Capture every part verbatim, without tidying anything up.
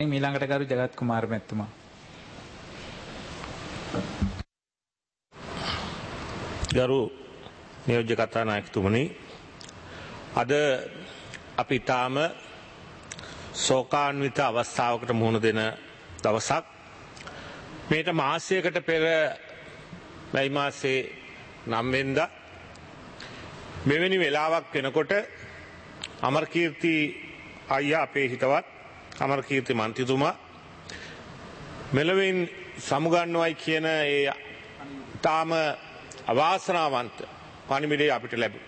මීළඟට කරු ජගත් කුමාර මැතිතුමා. ගරු නියෝජ්‍ය කතානායකතුමනි, අද අපි තාම ශෝකාන්විත අවස්ථාවකට මුහුණ දෙන දවසක්. මේට මාසයකට පෙර මැයි මාසේ නම් වෙනිදා මෙවැනි වෙලාවක් වෙනකොට අමරකීර්ති අයියා අපේ හිතවත් අමරකීර්ති මන්ත්‍රීතුමා මෙලොවින් සමුගන්නවයි කියන ඒ තාම අවාසනාවන්ත පණිවිඩය අපිට ලැබුණා.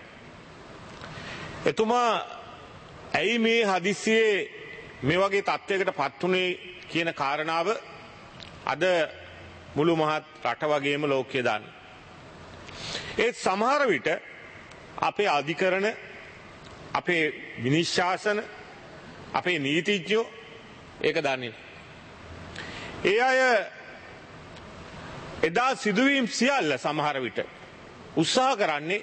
එතුමා ඇයි මේ හදිස්සියේ මේ වගේ තත්ත්වයකට පත් වුණේ කියන කාරණාව අද මුළු මහත් රට වගේම ලෝකයේ දන්නවා. ඒ සමහර විට අපේ අධිකරණ, අපේ විනිශ්ශාසන, අපේ නීතිඥයෝ ඒක දන්නේ නැහැ. ඒ අය එදා සිදුවීම් සියල්ල සමහර විට උත්සාහ කරන්නේ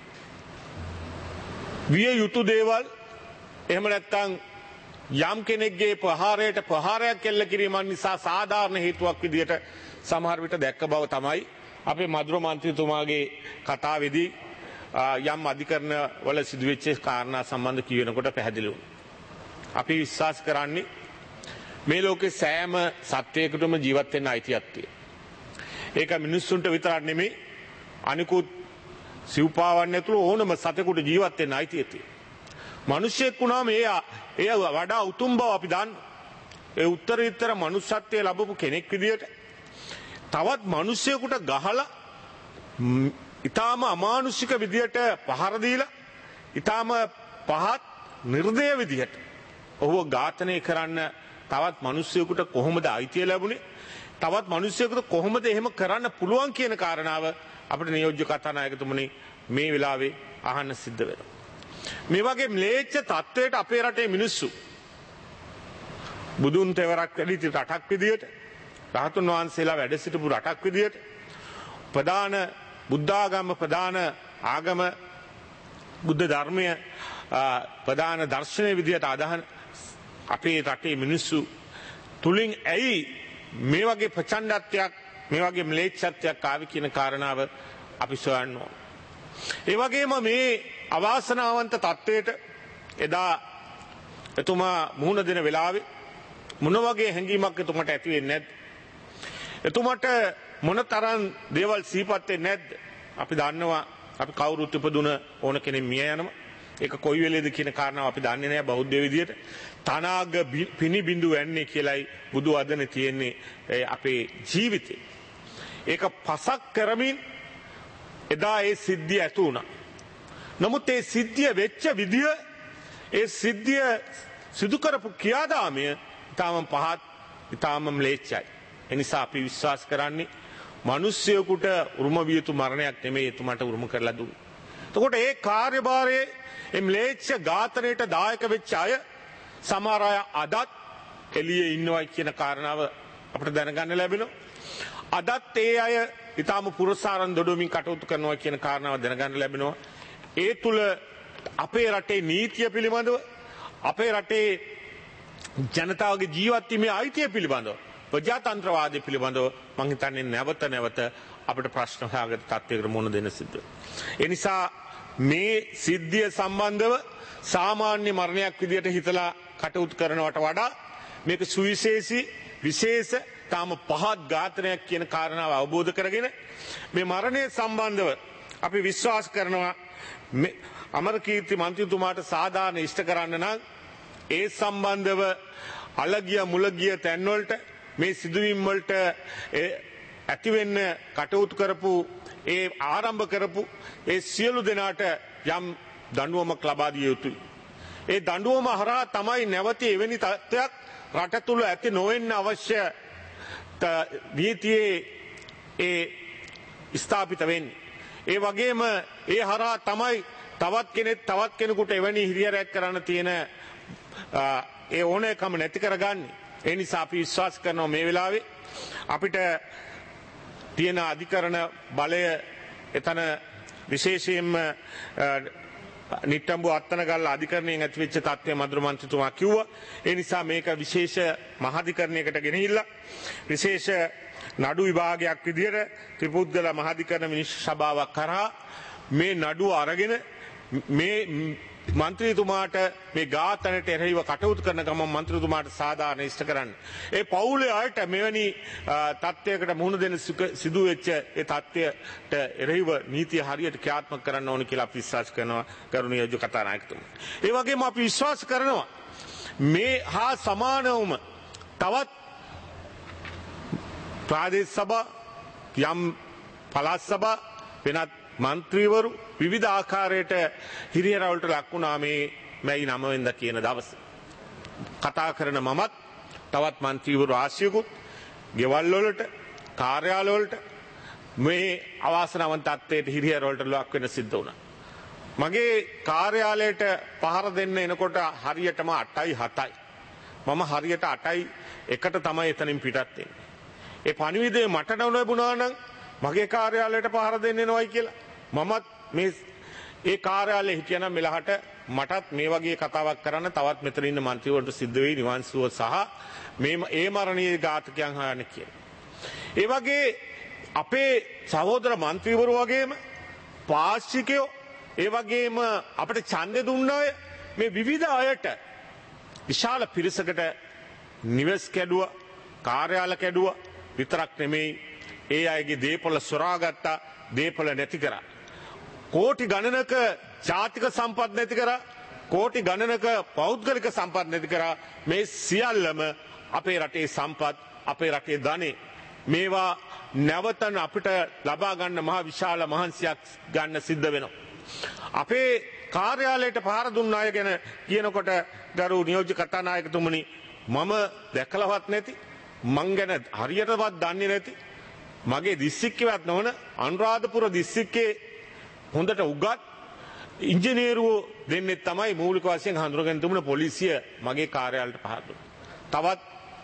විය යුතු දේවල්, එහෙම නැත්නම් යම් කෙනෙක්ගේ ප්‍රහාරයට ප්‍රහාරයක් එල්ල කිරීම නිසා සාධාරණ හේතුවක් විදිහට සමහර විට දැක්ක බව තමයි අපේ මధుර මන්ත්‍රීතුමාගේ කතාවේදී යම් අධිකරණ වල සිදුවෙච්ච කාරණා සම්බන්ධ කියනකොට පැහැදිලි වුණා. අපි විශ්වාස කරන්නේ මේ ලෝකේ සෑම සත්වයකටම ජීවත් වෙන්න අයිතියක් තියෙනවා. ඒක මිනිස්සුන්ට විතරක් නෙමෙයි, අනිකුත් සිව්පාවන් ඇතුළු ඕනම සතෙකුට ජීවත් වෙන්න අයිතිය තියෙනවා. මිනිස්සෙක් වුණාම ඒ එය වඩා උතුම් බව අපි දන්නවා. ඒ උත්තරීතර මනුෂ්‍යත්වයේ ලැබපු කෙනෙක් විදියට තවත් මිනිස්සෙකුට ගහලා ඊටාම අමානුෂික විදියට පහර දීලා ඊටාම පහත් නිර්දය විදියට ඔහුව ඝාතනය කරන්න තවත් මිනිස්සෙකුට කොහොමද අයිතිය ලැබුණේ? තවත් මිනිස්සෙකුට කොහොමද එහෙම කරන්න පුළුවන් කියන කාරණාව අපිට නියෝජ්‍ය කතානායකතුමනි මේ වෙලාවේ අහන්න සිද්ධ වෙනවා. මේ වගේ ම්ලේච්ඡ තත්වයට අපේ රටේ මිනිස්සු බුදුන් තෙවරක් වැඩි රටක් විදියට, රහතුන් වහන්සේලා වැඩ සිටපු රටක් විදියට, ප්‍රධාන බුද්ධාගම ප්‍රධාන ආගම බුද්ධ ධර්මය ප්‍රධාන දර්ශනය විදියට අදහන අපේ රටේ මිනිස්සු තුලින් ඇයි මේ වගේ ප්‍රචණ්ඩත්වයක්, මේ වගේ ම්ලේච්ඡත්වයක් ආවි කියන කාරණාව අපි සොයන්න ඕන. ඒ වගේම මේ අවාසනාවන්ත තත්වයට එදා එතුමා මුහුණ දෙන වෙලාවේ මොන වගේ හැඟීමක් එතුමට ඇති වෙන්නේ නැද්ද? එතුමට මොනතරම් දේවල් සිහිපත් වෙන්නේ නැද්ද? අපි දන්නවා අපි කවුරුත් ඉපදුන ඕන කෙනෙක් මිය යනවා. ඒක කොයි වෙලේද කියන කාරණාව අපි දන්නේ නැහැ බෞද්ධ විදියට. තනාග පිනි බිඳු වෙන්නේ කියලායි බුදු වදනේ තියෙන්නේ අපේ ජීවිතේ. ඒක පසක් කරමින් එදා ඒ සිද්ධිය ඇති වුණා. නමුත් ඒ සිද්ධිය වෙච්ච විදිය, ඒ සිද්ධිය සිදු කරපු ක්‍රියාදාමය ඊටාම පහත්, ඊටාම ම්ලේච්ඡයි. ඒ නිසා අපි විශ්වාස කරන්නේ මිනිස්සෙකුට උරුම විය යුතු මරණයක් නෙමෙයි එතුමාට උරුම කරලා දුන්නේ. එතකොට ඒ කාර්යභාරයේ මේ ම්ලේච්ඡ ඝාතනයට දායක වෙච්ච අය සමහර අය අදත් එළියේ ඉන්නවයි කියන කාරණාව අපිට දැනගන්න ලැබෙනවා. අදත් ඒ අය ඊටාම පුරසාරන් දොඩමින් කටයුතු කරනවා කියන කාරණාව දැනගන්න ලැබෙනවා. ඒ තුල අපේ රටේ නීතිය පිළිබඳව, අපේ රටේ ජනතාවගේ ජීවත් වීමේ අයිතිය පිළිබඳව, ප්‍රජාතන්ත්‍රවාදය පිළිබඳව මම හිතන්නේ නැවත නැවත අපිට ප්‍රශ්න සහගත තත්ත්වයකට මුහුණ දෙන්න සිද්ධ වෙනවා. ඒ නිසා මේ සිද්ධිය සම්බන්ධව සාමාන්‍ය මරණයක් විදියට හිතලා කටයුතු කරනවට වඩා මේක සුවිශේෂී, විශේෂ, තාම පහත් ඝාතනයක් කියන කාරණාව අවබෝධ කරගෙන මේ මරණය සම්බන්ධව අපි විශ්වාස කරනවා අමරකීර්ති මන්ත්‍රීතුමාට සාධාරණ ඉෂ්ට කරන්න නම් ඒ සම්බන්ධව අලගිය මුලගිය තැන්වලට මේ සිදුවීම් වලට ඇති වෙන්න කටයුතු කරපු, ඒ ආරම්භ කරපු ඒ සියලු දෙනාට යම් දඬුවමක් ලබා දිය යුතුයි. ඒ දඬුවම හරහා තමයි නැවත එවැනි තත්ත්වයක් රට තුල ඇති නොවෙන්න අවශ්‍ය නීතියේ ඒ ස්ථාපිත වෙන්නේ. ඒ වගේම ඒ හරහා තමයි තවත් කෙනෙක් තවත් කෙනෙකුට එවැනි හිරිහැරයක් කරන්න තියෙන ඒ ඕනෑකම නැති කරගන්නේ. ඒ නිසා අපි විශ්වාස කරනවා මේ වෙලාවේ අපිට තියෙන අධිකරණ බලය එතන විශේෂයෙන්ම නිට්ටඹු අත්තනගල්ල අධිකරණයෙන් ඇතිවෙච්ච තත්ත්වය මధుර මන්ත්‍රීතුමා කිව්වා. ඒ නිසා මේක විශේෂ මහාධිකරණයකට ගෙනහිල්ල විශේෂ නඩු විභාගයක් විදිහට ත්‍රිපුද්ගල මහාධිකරණ විනිශ්චය සභාවක් කරා මේ නඩුව අරගෙන මේ මන්ත්‍රීතුමාට මේ ඝාතනයට එරෙහිව කටයුතු කරන ගමන් මන්ත්‍රීතුමාට සාධාරණ ඉෂ්ට කරන්න. ඒ පවුලේ අයට මෙවැනි තත්ත්වයකට මුහුණ දෙන්න සිදු වෙච්ච ඒ තත්ත්වයට එරෙහිව නීතිය හරියට ක්‍රියාත්මක කරන්න ඕන කියලා අපි විශ්වාස කරනවා ගරුණීය යෝජ්‍ය කතානායකතුමනි. ඒ වගේම අපි විශ්වාස කරනවා මේ හා සමානවම තවත් ප්‍රාදේශ සභා යම් පළාත් සභා වෙනත් මන්ත්‍රීවරු විවිධ ආකාරයට හිරිහැරවලට ලක් වුණා මේ මැයි නව වෙනිදා කියන දවසේ. කතා කරන මමත් තවත් මන්ත්‍රීවරු ආශියකුත් ගෙවල් වලට කාර්යාල වලට මේ අවාසනාවන්ත තත්ත්වයට හිරිහැරවලට ලක් වෙන්න සිද්ධ වුණා. මගේ කාර්යාලයට පහර දෙන්න එනකොට හරියටම අටයි හතයි. මම හරියට අටයි එකට තමයි එතනින් පිටත් වෙන්නේ. ඒ පණිවිඩය මට නොලැබුණා නම් මගේ කාර්යාලයට පහර දෙන්න එනවයි කියලා මමත් මේ ඒ කාර්යාලයේ හිටියනම් මෙලහට මටත් මේ වගේ කතාවක් කරන්න තවත් මෙතන ඉන්න മന്ത്രിවරුන්ට සිද්ධ වෙයි නිවන් සුව සහ මේ ඒ මරණීය ඝාතකයන් හොයන්න කියලා. ඒ වගේ අපේ සහෝදර മന്ത്രിවරු වගේම පාක්ෂිකයෝ ඒ වගේම අපිට ඡන්දෙ දුන්න අය මේ විවිධ අයට විශාල පිරිසකට නිවෙස් කැඩුවා කාර්යාල කැඩුවා විතරක් නෙමෙයි ඒ අයගේ දේපොළ සොරාගත්තා දේපොළ නැති කරා. කෝටි ගණනක ජාතික සම්පත් නැති කරා කෝටි ගණනක පෞද්ගලික සම්පත් නැති කරා. මේ සියල්ලම අපේ රටේ සම්පත් අපේ රටේ ධනෙ මේවා නැවතන අපිට ලබා ගන්න මහ විශාල මහන්සියක් ගන්න සිද්ධ වෙනවා. අපේ කාර්යාලයට පහර දුන්න අය ගැන කියනකොට ගරු නියෝජ්‍ය කතානායකතුමනි මම දැකලවත් නැති මං ගැන හරියටවත් දන්නේ නැති මගේ දිස්ත්‍රික්කවත් නොවන අනුරාධපුර දිස්ත්‍රික්කේ හොඳට උගත් ඉංජිනේරුවෝ දෙන්නෙක් තමයි මූලික වශයෙන් හඳුනගෙන තිබුණ පොලිසිය මගේ කාර්යාලයට පහර දුන්නා. තවත්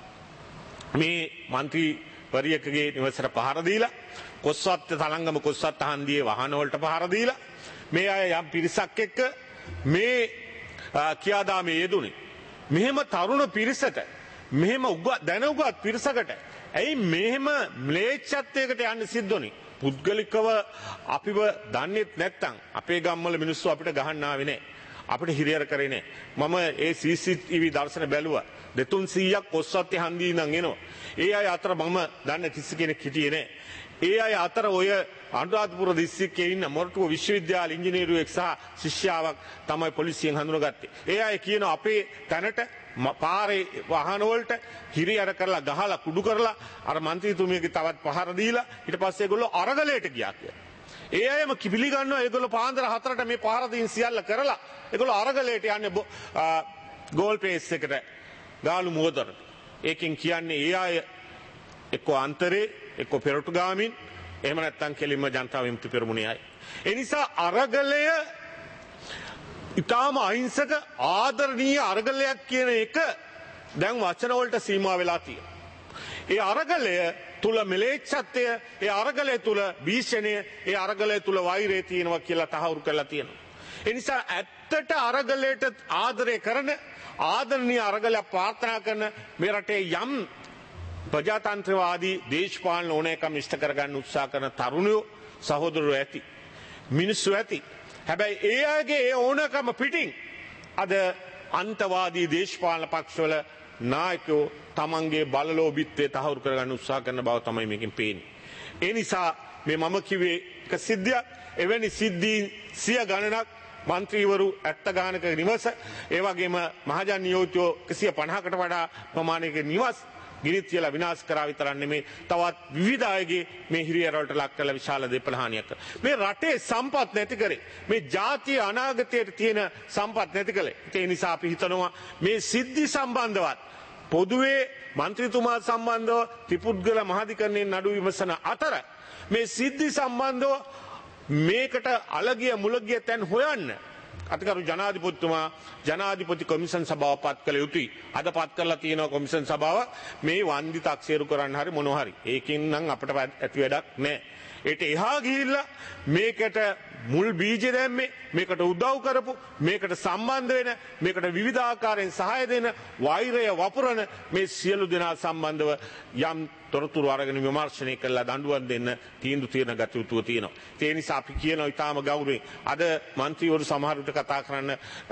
මේ മന്ത്രിවරියකගේ නිවසට පහර දීලා කොස්වත්ත තලංගම කොස්වත්ත හන්දියේ වාහන වලට පහර දීලා මේ අය යම් පිරිසක් එක්ක මේ කියාදාමේ යෙදුනේ. මෙහෙම තරුණ පිරිසට මෙහෙම උගත් දැන උගත් පිරිසකට ඇයි මෙහෙම ම්ලේච්ඡත්වයකට යන්න සිද්ධ වුනේ? පුද්ගලිකව අපිව දන්නේත් නැත්නම් අපේ ගම්වල මිනිස්සු අපිට ගහන්න ආවේ නැහැ. අපිට හිරියර කරේ නැහැ. මම ඒ සී සී ටී වී දර්ශන බැලුවා. දෙතුන් සීයක් කොස්සත්තේ හන්දියේ ඉඳන් එනවා. ඒ අය අතර මම දන්න කිසි කෙනෙක් හිටියේ නැහැ. ඒ අය අතර ඔය අනුරාධපුර දිස්ත්‍රික්කයේ ඉන්න මොරටුව විශ්වවිද්‍යාල ඉංජිනේරුවෙක් සහ ශිෂ්‍යාවක් තමයි පොලිසියෙන් හඳුනගත්තේ. ඒ අය කියන අපේ තැනට පාරේ වාහන වලට හිරියර කරලා ගහලා කුඩු කරලා අර മന്ത്രിතුමියගේ තවත් පහර දීලා ඊට පස්සේ ඒගොල්ලෝ අරගලයට ගියා කියලා. ඒ අයම කිපිලි ගන්නවා ඒගොල්ලෝ පාන්දර හතරට මේ පහර දීන් සියල්ල කරලා ඒගොල්ලෝ අරගලයට යන්නේ ගෝල් පේස් එකට ගාලු මුවදරට. ඒකෙන් කියන්නේ ඒ අය එක්ක අන්තරේ එක්ක පෙරටුගාමින් එහෙම නැත්නම් කෙලින්ම ජනතා විමුක්ති පෙරමුණේ අය. ඒ නිසා අරගලය ඉතාම අහිංසක ආදරණීය අරගලයක් කියන එක දැන් වචන වලට සීමා වෙලා තියෙනවා. ඒ අරගලය තුල මෙලේච්ඡත්වය, ඒ අරගලය තුල භීෂණය, ඒ අරගලය තුල වෛරය තියෙනවා කියලා තහවුරු කරලා තියෙනවා. ඒ නිසා ඇත්තට අරගලයට ආදරය කරන ආදරණීය අරගලයක් ප්‍රාර්ථනා කරන මේ රටේ යම් ප්‍රජාතන්ත්‍රවාදී දේශපාලන ඕනෑකම් ඉෂ්ට කරගන්න උත්සාහ කරන තරුණයෝ සහෝදරයෝ ඇති. මිනිස්සු ඇති. හැබැයි ඒ අයගේ ඒ ඕනකම පිටින් අද අන්තවාදී දේශපාලන පක්ෂවල නායකයෝ තමන්ගේ බලලෝභීත්වය තහවුරු කරගන්න උත්සාහ කරන බව තමයි මේකෙන් පේන්නේ. ඒ නිසා මේ මම කිව්වේ එක සිද්ධියක්. එවැනි සිද්ධීන් සිය ගණනක් මන්ත්‍රීවරු ඇත්ත ගානක නිවස ඒ වගේම මහජන නියෝජ්‍යෝ එකසිය පනහකට වඩා ප්‍රමාණයක නිවස් ගිනි තියලා විනාශ කරා විතරක් නෙමෙයි තවත් විවිධ අයගේ මේ හිරියරවලට ලක් කළ විශාල දේපල හානියක් කරා. මේ රටේ සම්පත් නැති කරේ. මේ ජාතිය අනාගතයට තියෙන සම්පත් නැති කළේ. ඒ නිසා අපි හිතනවා මේ සිද්ධි සම්බන්ධවත් පොදුවේ മന്ത്രിතුමා සම්බන්ධව ත්‍රිපුද්ගල මහාධිකරණයෙන් නඩු විමසන අතර මේ සිද්ධි සම්බන්ධව මේකට අලගිය මුලගිය තැන් හොයන්න අතිකරු ජනාධිපතිතුමා ජනාධිපති කොමිෂන් සභාව පත් කළ යුතුයි. අද පත් කරලා තියෙනවා කොමිෂන් සභාව මේ වන්දි තක්සේරු කරන්න හරි මොනවා හරි. ඒකෙන් නම් අපිට ඇති වැඩක් නැහැ. ඒට එහා ගිහිල්ලා මේකට මුල් බීජ දැම්මේ, මේකට උදව් කරපු, මේකට සම්බන්ධ වෙන, මේකට විවිධාකාරයෙන් සහාය දෙන, වෛරය වපුරන මේ සියලු දෙනා සම්බන්ධව යම් තොරතුරු අරගෙන විමර්ශනය කළා දඬුවම් දෙන්න තීන්දුව తీරන ගතියුතුව තියෙනවා. ඒ නිසා අපි කියනවා ඊටාම ගෞරවයෙන් අද മന്ത്രിවරු සමහර විට කතා කරන්න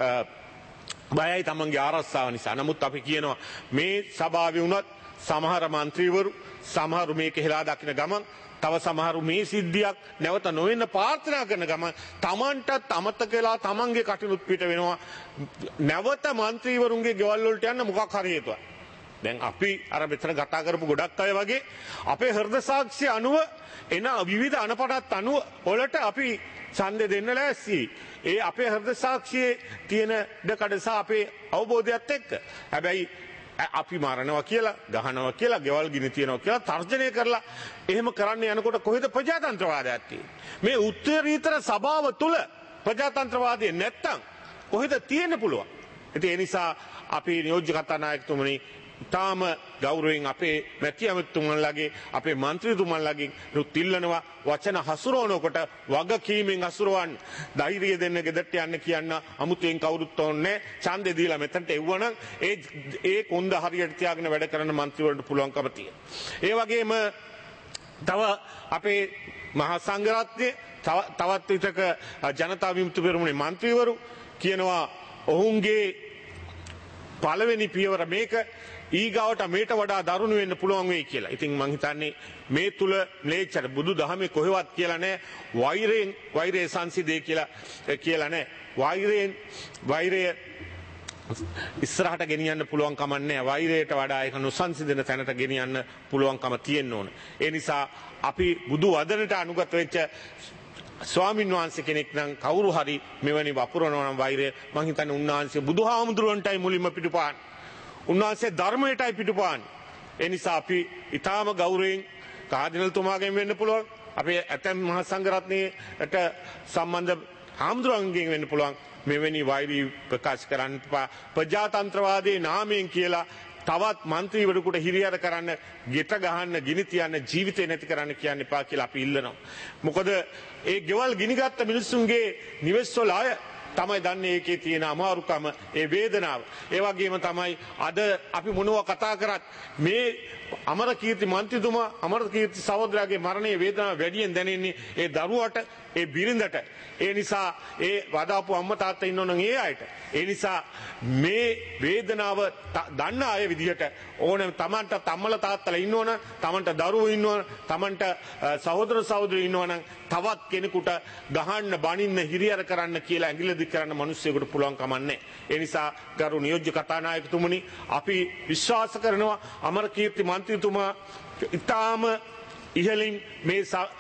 බයයි තමන්ගේ ආරක්ෂාව නිසා. නමුත් අපි කියනවා මේ සභාවේ වුණත් සමහර മന്ത്രിවරු සමහරු මේක හෙලා දකින්න ගමන් තව සමහරු මේ සිද්ධියක් නැවත නොවෙන්න ප්‍රාර්ථනා කරන ගමන් තමන්ටත් අමතක වෙලා තමන්ගේ කටයුතු පිට වෙනවා. නැවත മന്ത്രിවරුන්ගේ ගෙවල් වලට යන්න මොකක් හරි හේතුවක්. දැන් අපි අර මෙතන කතා කරපු ගොඩක් අය වගේ අපේ හෘද සාක්ෂි අනුව එන විවිධ අනපනත් අනුව වලට අපි ඡන්දෙ දෙන්න ලෑස්තියි. ඒ අපේ හෘද සාක්ෂියේ තියෙන දෙකඩ සහ අපේ අවබෝධයත් එක්ක. හැබැයි අපි මරනවා කියලා, ගහනවා කියලා, ගෙවල් ගිනි තියනවා කියලා තර්ජනය කරලා එහෙම කරන්න යනකොට කොහෙද ප්‍රජාතන්ත්‍රවාදයක් තියෙන්නේ? මේ උත්තරීතර සභාව තුල ප්‍රජාතන්ත්‍රවාදය නැත්තම් කොහෙද තියෙන්න පුළුවන්? ඉතින් ඒ නිසා අපි නියෝජ්‍ය කතානායකතුමනි තාම ගෞරවයෙන් අපේ මැති ඇමතිතුමන්ලාගේ අපේ മന്ത്രിතුමන්ලාගේ නුත් ඉල්ලනවා වචන හසුරවනකොට වගකීමෙන් හසුරවන්න, ධෛර්යය දෙන්න, ගෙදරට යන්න කියන්න අමුතුවෙන් කවුරුත් ඕනේ ඡන්දෙ දීලා මෙතනට එවුවනම් ඒ ඒ කොන්ද හරියට තියාගෙන වැඩ කරන മന്ത്രിවරුන්ට පුළුවන්කම තියෙනවා. ඒ වගේම තව අපේ මහා සංඝරත්නයේ තවත් විටක ජනතා විමුක්ති පෙරමුණේ മന്ത്രിවරු කියනවා ඔවුන්ගේ පළවෙනි පියවර මේක ඊගාවට මේට වඩා දරුණු වෙන්න පුළුවන් වෙයි කියලා. ඉතින් මං හිතන්නේ මේ තුල ම්ලේච්ඡර බුදු දහමේ කොහෙවත් කියලා නැහැ වෛරයෙන් වෛරය සංසිදේ කියලා කියලා නැහැ. වෛරයෙන් වෛරය ඉස්සරහට ගෙනියන්න පුළුවන් කම නැහැ. වෛරයට වඩා ඒක නොසංසිඳන තැනට ගෙනියන්න පුළුවන්කම තියෙන්න ඕන. ඒ නිසා අපි බුදු වදනට අනුගත වෙච්ච ස්වාමීන් වහන්සේ කෙනෙක් නම් කවුරු හරි මෙවැනි වපුරනවා නම් වෛරය මං හිතන්නේ උන්වහන්සේ බුදුහාමුදුරුවන්ටයි මුලින්ම පිටුපාන්නේ. උන්වහන්සේ ධර්මයටයි පිටුපාන්නේ. ඒ නිසා අපි ඊටාම ගෞරවයෙන් කාදිනල්තුමාගෙන් වෙන්න පුළුවන්, අපේ ඇතැම් මහා සංඝරත්නයට සම්බන්ධ හාමුදුරුවන්ගෙන් වෙන්න පුළුවන් මෙවැනි වෛරී ප්‍රකාශ කරන්න ප්‍රජාතන්ත්‍රවාදයේ නාමයෙන් කියලා තවත් മന്ത്രിවරුන්ට හිරිහැර කරන්න, ගෙට ගහන්න, ගිනි තියන්න, ජීවිතේ නැති කරන්න කියන්න එපා කියලා අපි ඉල්ලනවා. මොකද ඒ ගෙවල් ගිනිගත්ත මිනිස්සුන්ගේ නිවෙස්වල අය තමයි දන්නේ ඒකේ තියෙන අමාරුකම, ඒ වේදනාව. ඒ වගේම තමයි අද අපි මොනවා කතා කරත් මේ අමරකීර්ති මන්ත්‍රීතුමා, අමරකීර්ති සහෝදරයාගේ මරණයේ වේදනාව වැඩියෙන් දැනෙන්නේ ඒ දරුවට, ඒ බිරිඳට. ඒ නිසා ඒ වදාපු අම්මා තාත්තා ඉන්නවනම් ඒ අයට. ඒ නිසා මේ වේදනාව දන්න අය විදිහට ඕනම තමන්ට තම්මලා තාත්තලා ඉන්නවනම්, තමන්ට දරුවෝ ඉන්නවනම්, තමන්ට සහෝදර සහෝදරියෝ ඉන්නවනම් තවත් කෙනෙකුට ගහන්න, බනින්න, හිරිහැර කරන්න කියලා ඇඟිල්ල දික් කරන්න මිනිස්සුෙකුට පුළුවන් කමක් නැහැ. ඒ නිසා ගරු නියෝජ්‍ය කතානායකතුමනි අපි විශ්වාස කරනවා අමරකීර්ති මන්ත්‍රීතුමා ඉතාම ඉහළින් මේ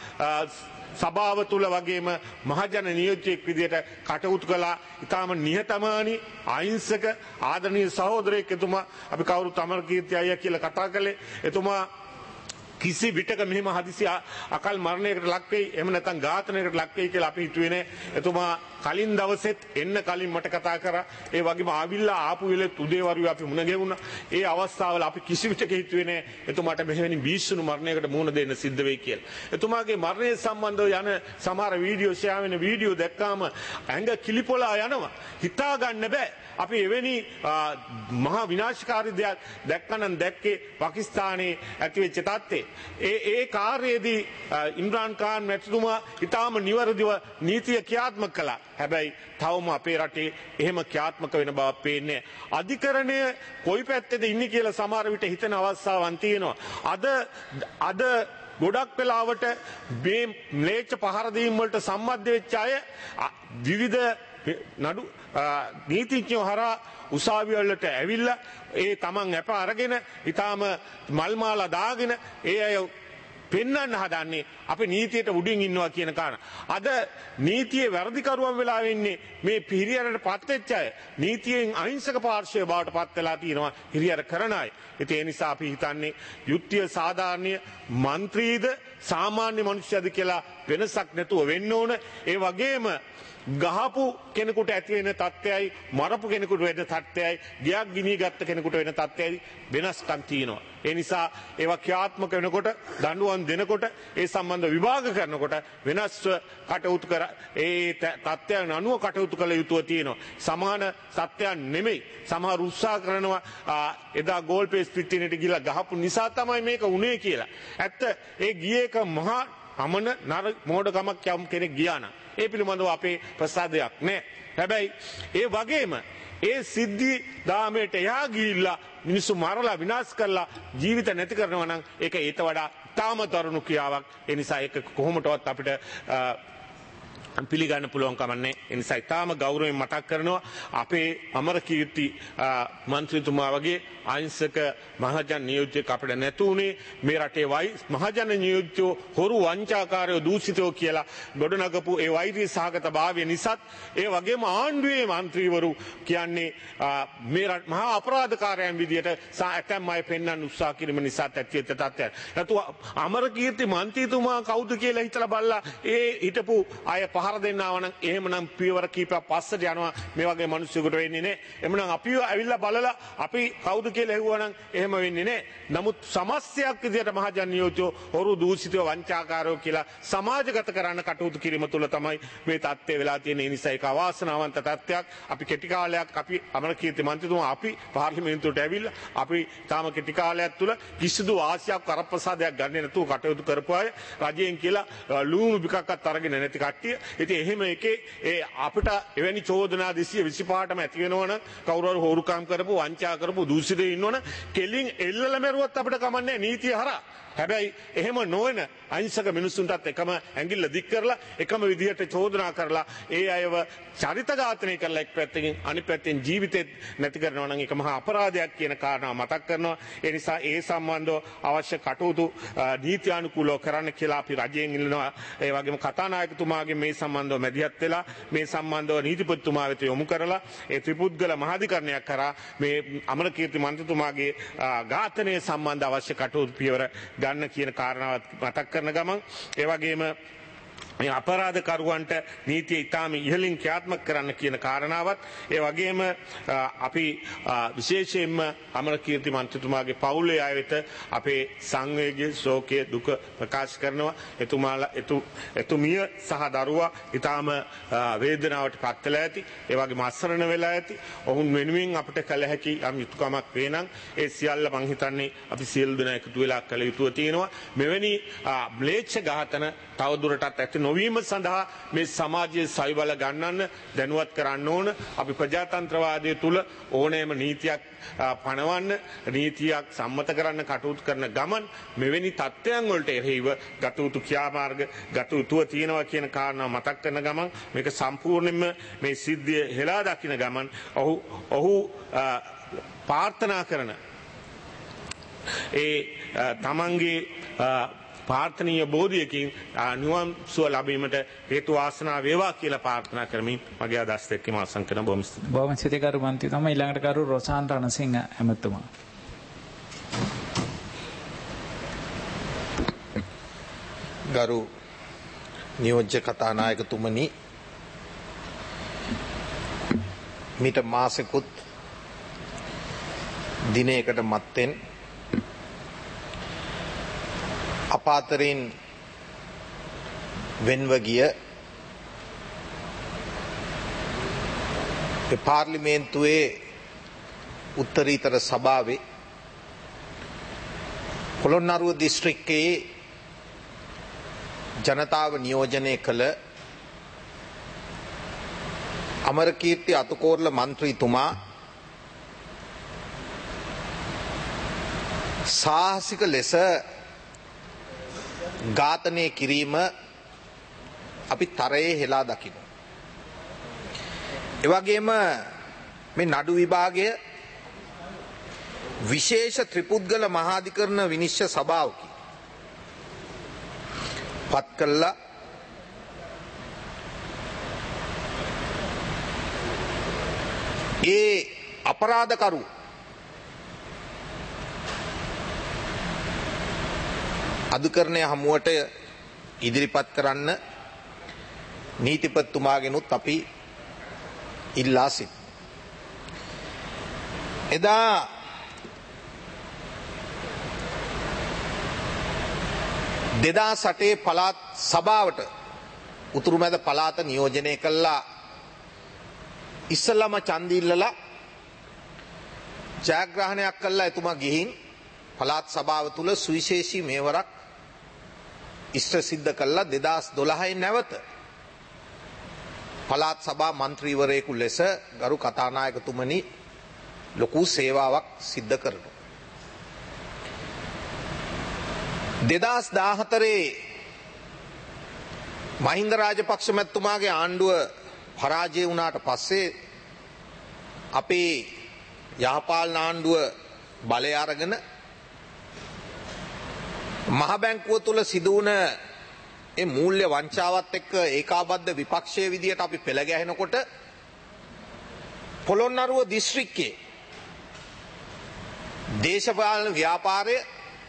සභාව තුල වගේම මහජන නියෝජ්‍යයෙක් විදිහට කටයුතු කළා. ඊටාම නිහතමානී, අහිංසක, ආදරණීය සහෝදරයෙක් එතුමා. අපි කවුරුත් අමරකීර්ති අයියා කියලා කතා කළේ. එතුමා කිසි විටක මෙහෙම හදිසි අකල් මරණයකට ලක් වෙයි, එහෙම නැත්නම් ඝාතනයකට ලක් වෙයි කියලා අපි හිතුවේ නෑ. එතුමා කලින් දවසෙත් එන්න කලින් මට කතා කරා. ඒ වගේම ආවිල්ලා ආපු වෙලෙත් උදේවරුේ අපි මුණ ගැහුණා. ඒ අවස්ථාවල අපි කිසි විටක හිතුවේ නෑ එතුමාට මෙහෙමනි බීස්සුණු මරණයකට මුහුණ දෙන්න සිද්ධ වෙයි කියලා. එතුමාගේ මරණය සම්බන්ධව යන සමහර වීඩියෝ ෂෙයා වෙන වීඩියෝ දැක්කාම ඇඟ කිලිපොලා යනවා. හිතා ගන්න බෑ. අපි එවැනි මහා විනාශකාරී දෙයක් දැක්කනම් දැක්කේ පාකිස්තානයේ ඇතිවෙච්ච තත්ත්වය. ඒ ඒ කාර්යයේදී ඉම්රාන් ખાන් මැතිතුමා ඊටාම නිවැරදිව නීතිය ක්‍රියාත්මක කළා. හැබැයි තවම අපේ රටේ එහෙම ක්‍රියාත්මක වෙන බව පේන්නේ. අධිකරණය කොයි පැත්තේද ඉන්නේ කියලා සමහර විට හිතන අවස්ථාවන් තියෙනවා. අද අද ගොඩක් වෙලාවට මේ ම්ලේච්ඡ පහර දීම් වලට සම්බන්ධ වෙච්ච අය විවිධ නඩු නීතිඥයෝ හරහා උසාවි වලට ඇවිල්ලා ඒ තමන් අප අරගෙන ඊටාම මල් මාලා දාගෙන ඒ අය පෙන්වන්න හදන්නේ අපි නීතියට උඩින් ඉන්නවා කියන කාරණා. අද නීතියේ වැරදිකරුවන් වෙලා වෙන්නේ මේ හිරිහැරට පත් වෙච්ච අය. නීතියෙන් අහිංසක පාර්ශවය බවට පත් වෙලා තියෙනවා හිරිහැර කරන අය. ඒ නිසා අපි හිතන්නේ යුක්තිය සාධාරණීය മന്ത്രിද සාමාන්‍ය මිනිස්සුද කියලා වෙනසක් නැතුව වෙන්න ඕන. ඒ වගේම ගහපු කෙනෙකුට ඇති වෙන තත්ත්වයයි මරපු කෙනෙකුට වෙන තත්ත්වයයි ගියක් ගිනී ගත්ත කෙනෙකුට වෙන තත්ත්වයයි වෙනස්කම් තියෙනවා. ඒ නිසා ඒවා ක්‍රියාත්මක වෙනකොට දඬුවම් දෙනකොට ඒ සම්බන්ධ විභාග කරනකොට වෙනස්ව කටයුතු කර ඒ තත්ත්වයන් අනුව කටයුතු කළ යුතුව තියෙනවා. සමාන සත්‍යයන් නෙමෙයි. සමහර උත්සාහ කරනවා එදා ගෝල් පේස් පිටිනේට ගිහලා ගහපු නිසා තමයි මේක උනේ කියලා. ඇත්ත ඒ ගියේක මහා අමන නර මෝඩකමක් යම් කෙනෙක් ගියා නම් ඒ පිළිබඳව අපේ ප්‍රසාදයක් නැහැ. හැබැයි ඒ වගේම ඒ සිද්ධි දාමයට එහා ගිහිල්ලා මිනිස්සු මරලා විනාශ කරලා ජීවිත නැති කරනවා නම් ඒක ඊට වඩා තාම දරුණු ක්‍රියාවක්. ඒ නිසා ඒක කොහොමදවත් අපිට පිළිගන්න පුළුවන් කමන්නේ. ඒ නිසා ඊටාම ගෞරවයෙන් මතක් කරනවා අපේ අමරකීර්ති මන්ත්‍රීතුමා වගේ අහිංසක මහජන නියෝජ්‍යයෙක් අපිට නැතුනේ. මේ රටේ වයි මහජන නියෝජ්‍යෝ හොරු වංචාකාරයෝ දූෂිතෝ කියලා ගොඩනගපු ඒ වෛරී සහගත භාවය නිසාත් ඒ වගේම ආණ්ඩුවේ මන්ත්‍රීවරු කියන්නේ මේ මහා අපරාධකාරයන් විදියට ඇතැම් අය පෙන්වන්න උත්සාහ කිරීම නිසා ඇතිවෙච්ච තත්ත්වයක්. නැතු අමරකීර්ති මන්ත්‍රීතුමා කවුද කියලා හිතලා බලලා ඒ හිටපු අය පහර දෙන්නව නම් එහෙමනම් පියවර කීපයක් පස්සට යනවා මේ වගේ මිනිස්සුන්ට වෙන්නේ නැහැ. එhmenan අපි ඇවිල්ලා බලලා අපි කවුද කියලා ඇහුවා නම් එහෙම වෙන්නේ නැහැ. නමුත් සමස්තයක් විදියට මහජන නියෝජ්‍යෝ හොරු දූෂිතව වංචාකාරයෝ කියලා සමාජගත කරන්න කටයුතු කිරීම තුළ තමයි මේ තත්ත්වය වෙලා තියෙන්නේ. ඒ නිසා ඒක අවාසනාවන්ත තත්ත්වයක්. අපි කෙටි කාලයක් අපි අමරකීර්ති මන්ත්‍රීතුමා අපි පාර්ලිමේන්තුවට ඇවිල්ලා අපි තාම කෙටි කාලයක් තුළ කිසිදු ආසියාවක් කරප්‍රසාදයක් ගන්නේ නැතුව කටයුතු කරපු අය රජයෙන් කියලා ලුණු බිකක්වත් අරගෙන නැති කට්ටිය. ඉතින් එහෙම එකේ ඒ අපිට එවැනි චෝදනා දෙසිය විසිපහටම ඇති වෙනවනම් කවුරු හරි හොරුකම් කරපු වංචා කරපු දූෂිතයෝ ඉන්නවනම් කෙලින් එල්ලලා මරුවත් අපිට කමන්නේ නීතිය හරහා. හැබැයි එහෙම නොවන අහිංසක මිනිස්සුන්ටත් එකම ඇඟිල්ල දික් කරලා එකම විදිහට චෝදනා කරලා ඒ අයව චරිත ඝාතනය කරලා එක් පැත්තකින් අනිත් පැත්තෙන් ජීවිතේ නැති කරනවා නම් ඒක මහා අපරාධයක් කියන කාරණාව මතක් කරනවා. ඒ නිසා ඒ සම්බන්ධව අවශ්‍ය කටයුතු නීත්‍යානුකූලව කරන්න කියලා අපි රජයෙන් ඉල්ලනවා. ඒ වගේම කතානායකතුමාගේ මේ සම්බන්ධව මැදිහත් වෙලා මේ සම්බන්ධව නීතිපතිතුමා වෙත යොමු කරලා ඒ ත්‍රිපුද්ගල මහාධිකරණයක් කරා මේ අමරකීර්ති මන්ත්‍රීතුමාගේ ඝාතනය සම්බන්ධ අවශ්‍ය කටයුතු පියවර ගන්න කියන කාරණාවත් මතක් කරන ගමන් ඒ වගේම මේ අපරාධකරුවන්ට නීතිය ඉතාම ඉහළින් ක්‍රියාත්මක කරන්න කියන කාරණාවත් ඒ වගේම අපි විශේෂයෙන්ම අමරකීර්ති මන්ත්‍රීතුමාගේ පවුලේ අය වෙත අපේ සංවේගය ශෝකය දුක ප්‍රකාශ කරනවා. එතුමාලා එතු එතුමිය සහ දරුවා ඉතාම වේදනාවට පත් වෙලා ඇති. ඒ වගේම අසරණ වෙලා ඇති. ඔවුන් වෙනුවෙන් අපිට කළ හැකි යම් යුතුයකමක් වේ නම් ඒ සියල්ල මං හිතන්නේ අපි සියලු දෙනා එකතු වෙලා කළ යුතුව තියෙනවා. මෙවැනි ම්ලේච්ඡ ඝාතන තවදුරටත් ඇති නොවීම සඳහා මේ සමාජයේ සවිබල ගන්නන්න දැනුවත් කරන්න ඕන. අපි ප්‍රජාතන්ත්‍රවාදය තුල ඕනෑම නීතියක් පනවන්න නීතියක් සම්මත කරන්න කටයුතු කරන ගමන් මෙවැනි තත්ත්වයන් වලට එරෙහිව ගත යුතු ක්‍රියාමාර්ග ගත යුතුව තියෙනවා කියන කාරණාව මතක් කරන ගමන් මේක සම්පූර්ණයෙන්ම මේ සිද්ධිය හෙලා දකින ගමන් ඔහු ඔහු ප්‍රාර්ථනා කරන ඒ තමන්ගේ පාර්ථනීය බෝධියකින් නිවන් සුව ලැබීමට හේතු වාසනා වේවා කියලා ප්‍රාර්ථනා කරමින් මගේ අදහස් දෙකම අවසන් කරන බොහොම ස්තුතියි. බොහොම ස්තුතියි කරු මන්ත්‍රීතුමා. ඊළඟට කරු රොසාන් රණසිංහ ඇමතුමා. ගරු නියෝජ්‍ය කතානායකතුමනි, මිට මාසෙකුත් දිනයකට මත්තෙන් අපාතරින් වෙන්ව ගිය පාර්ලිමේන්තුවේ උත්තරීතර සභාවේ පොළොන්නරුව දිස්ත්‍රික්කයේ ජනතාව නියෝජනය කළ අමරකීර්ති අතුකෝරළ මන්ත්‍රීතුමා සාහසික ලෙස ඝාතනය කිරීම අපි තරයේ හෙලා දකිමු. එවැගේම මේ නඩු විභාගය විශේෂ ත්‍රිපුද්ගල මහාධිකරණ විනිශ්චය සභාවකි පත් කළා. ඒ අපරාධකරු අධිකරණය හමුවට ඉදිරිපත් කරන්න නීතිපතිතුමාගෙනුත් අපි ඉල්ලා සිටිනවා. එදා දෙදාස් අටේ පළාත් සභාවට උතුරු මැද පළාත නියෝජනය කළා ඉස්සලම ඡන්ද ඉල්ලලා ජයග්‍රහණයක් කළා එතුමා ගිහින් පළාත් සභාව තුල සුවිශේෂී මේවරක් ඉෂ්ට සිද්ධ කළා දෙදාස් දොළහේ නැවත පළාත් සභා මන්ත්‍රීවරයෙකු ලෙස ගරු කතානායකතුමනි ලොකු සේවාවක් සිද්ධ කරනවා. දෙදාස් දාහතරේ මහින්ද රාජපක්ෂ මැතිතුමාගේ ආණ්ඩුව පරාජය වුණාට පස්සේ අපේ යහපාලන ආණ්ඩුව බලය අරගෙන මහ බැංකුව තුල සිදු වුණ ඒ මූල්‍ය වංචාවත් එක්ක ඒකාබද්ධ විපක්ෂයේ විදියට අපි පෙළ ගැහෙනකොට පොළොන්නරුව දිස්ත්‍රික්කයේ දේශපාලන ව්‍යාපාරය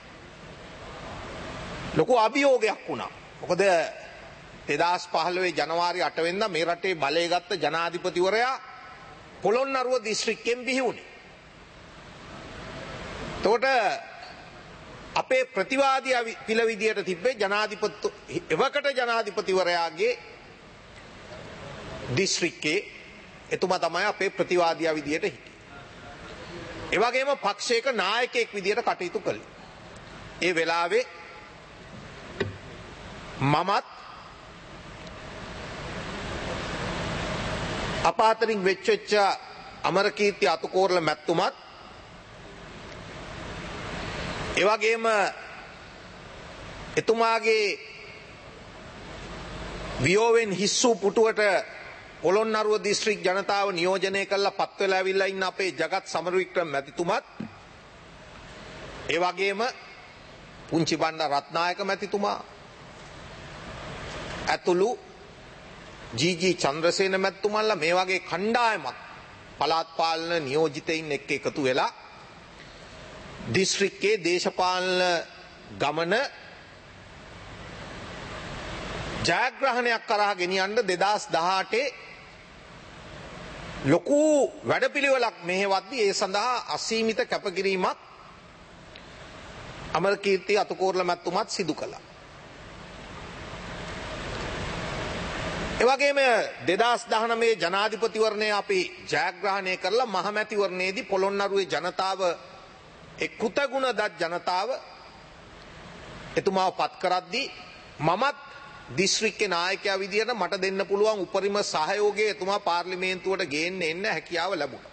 ලොකු අභියෝගයක් වුණා. මොකද දෙදාස් පහළොවේ ජනවාරි අට වෙනිදා මේ රටේ බලය ගත්ත ජනාධිපතිවරයා පොළොන්නරුව දිස්ත්‍රික්කයෙන් බිහි වුණේ. එතකොට අපේ ප්‍රතිවාදී පිළ විදියට තිබ්බේ ජනාධිපති එවකට ජනාධිපතිවරයාගේ දිස්ත්‍රික්කේ එතුමා තමයි අපේ ප්‍රතිවාදියා විදියට හිටියේ. ඒ වගේම පක්ෂයක නායකයෙක් විදියට කටයුතු කළේ. ඒ වෙලාවේ මමත් අපාතරින් වෙච්ච වෙච්ච අමරකීර්ති අතුකෝරළ මැතිතුමත් ඒ වගේම එතුමාගේ වියෝවෙන් හිස්සු පුටුවට පොළොන්නරුව දිස්ත්‍රික් ජනතාව නියෝජනය කළා පත් වෙලා ඇවිල්ලා ඉන්න අපේ ජගත් සමරවික්‍රම මැතිතුමත් ඒ වගේම පුංචි බණ්ඩ රත්නායක මැතිතුමා ඇතුළු ජී.ජී. චන්ද්‍රසේන මැතිතුමන්ලා මේ වගේ කණ්ඩායමක් පළාත් පාලන නියෝජිතයින් එක්ක එකතු වෙලා දිස්ත්‍රික්කයේ දේශපාලන ගමන ජයග්‍රහණයක් කරා ගෙනියන්න දෙදාස් දහඅටේ ලොකු වැඩපිළිවෙලක් මෙහෙවද්දී ඒ සඳහා අසීමිත කැපකිරීමක් අමරකීර්ති අතුකෝරළ මැතිතුමත් සිදු කළා. එවැගේම දෙදාස් දහනවයේ ජනාධිපතිවරණය අපි ජයග්‍රහණය කරලා මහමැතිවරණයේදී පොළොන්නරුවේ ජනතාව එක් කෘතගුණ දත් ජනතාව එතුමාව පත් කරද්දී මමත් දිස්ත්‍රික්කේ නායකයා විදියට මට දෙන්න පුළුවන් උපරිම සහයෝගය එතුමා පාර්ලිමේන්තුවට ගේන්න එන්න හැකියාව ලැබුණා.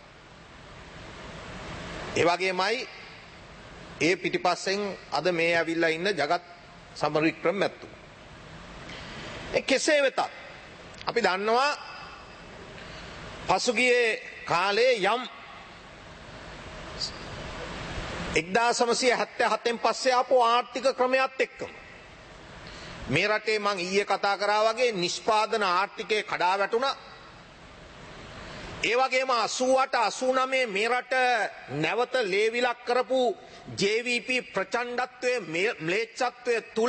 ඒ වගේමයි ඒ පිටිපස්සෙන් අද මේ ඇවිල්ලා ඉන්න ජගත් සමරවික්‍රම මැතිතුමා. ඒ කෙසේ වෙතත් අපි දන්නවා පසුගියේ කාලේ යම් එක්දාස් නවසිය හැත්තෑ හතෙන් පස්සේ ආපු ආර්ථික ක්‍රමයක් එක්කම මේ රටේ මං ඊයේ කතා කරා වගේ නිෂ්පාදන ආර්ථිකය කඩා වැටුණා. ඒ වගේම අසූ අට අසූ නවය මේ රට නැවත ලේවිලක් කරපු ජේ වී පී ප්‍රචණ්ඩත්වයේ ම්ලේච්ඡත්වයේ තුල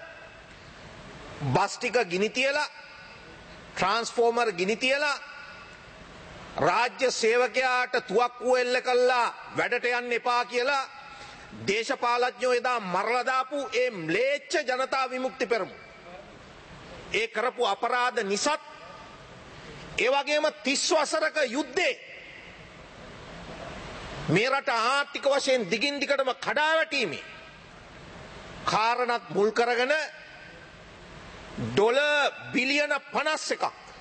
බස් ටික ගිනි තියලා ට්‍රාන්ස්ෆෝමර් ගිනි තියලා රාජ්‍ය සේවකයාට තුවක්කුව එල්ල කළා වැඩට යන්න එපා කියලා දේශපාලඥයෝ එදා මරලා දාපු ඒ ම්ලේච්ඡ ජනතා විමුක්ති පෙරමුණ ඒ කරපු අපරාධ නිසාත් ඒ වගේම තිස් වසරක යුද්ධේ මේ රට ආර්ථික වශයෙන් දිගින් දිගටම කඩා වැටීමේ කාරණාත් මුල් කරගෙන ඩොලර් බිලියන පනස් එකක්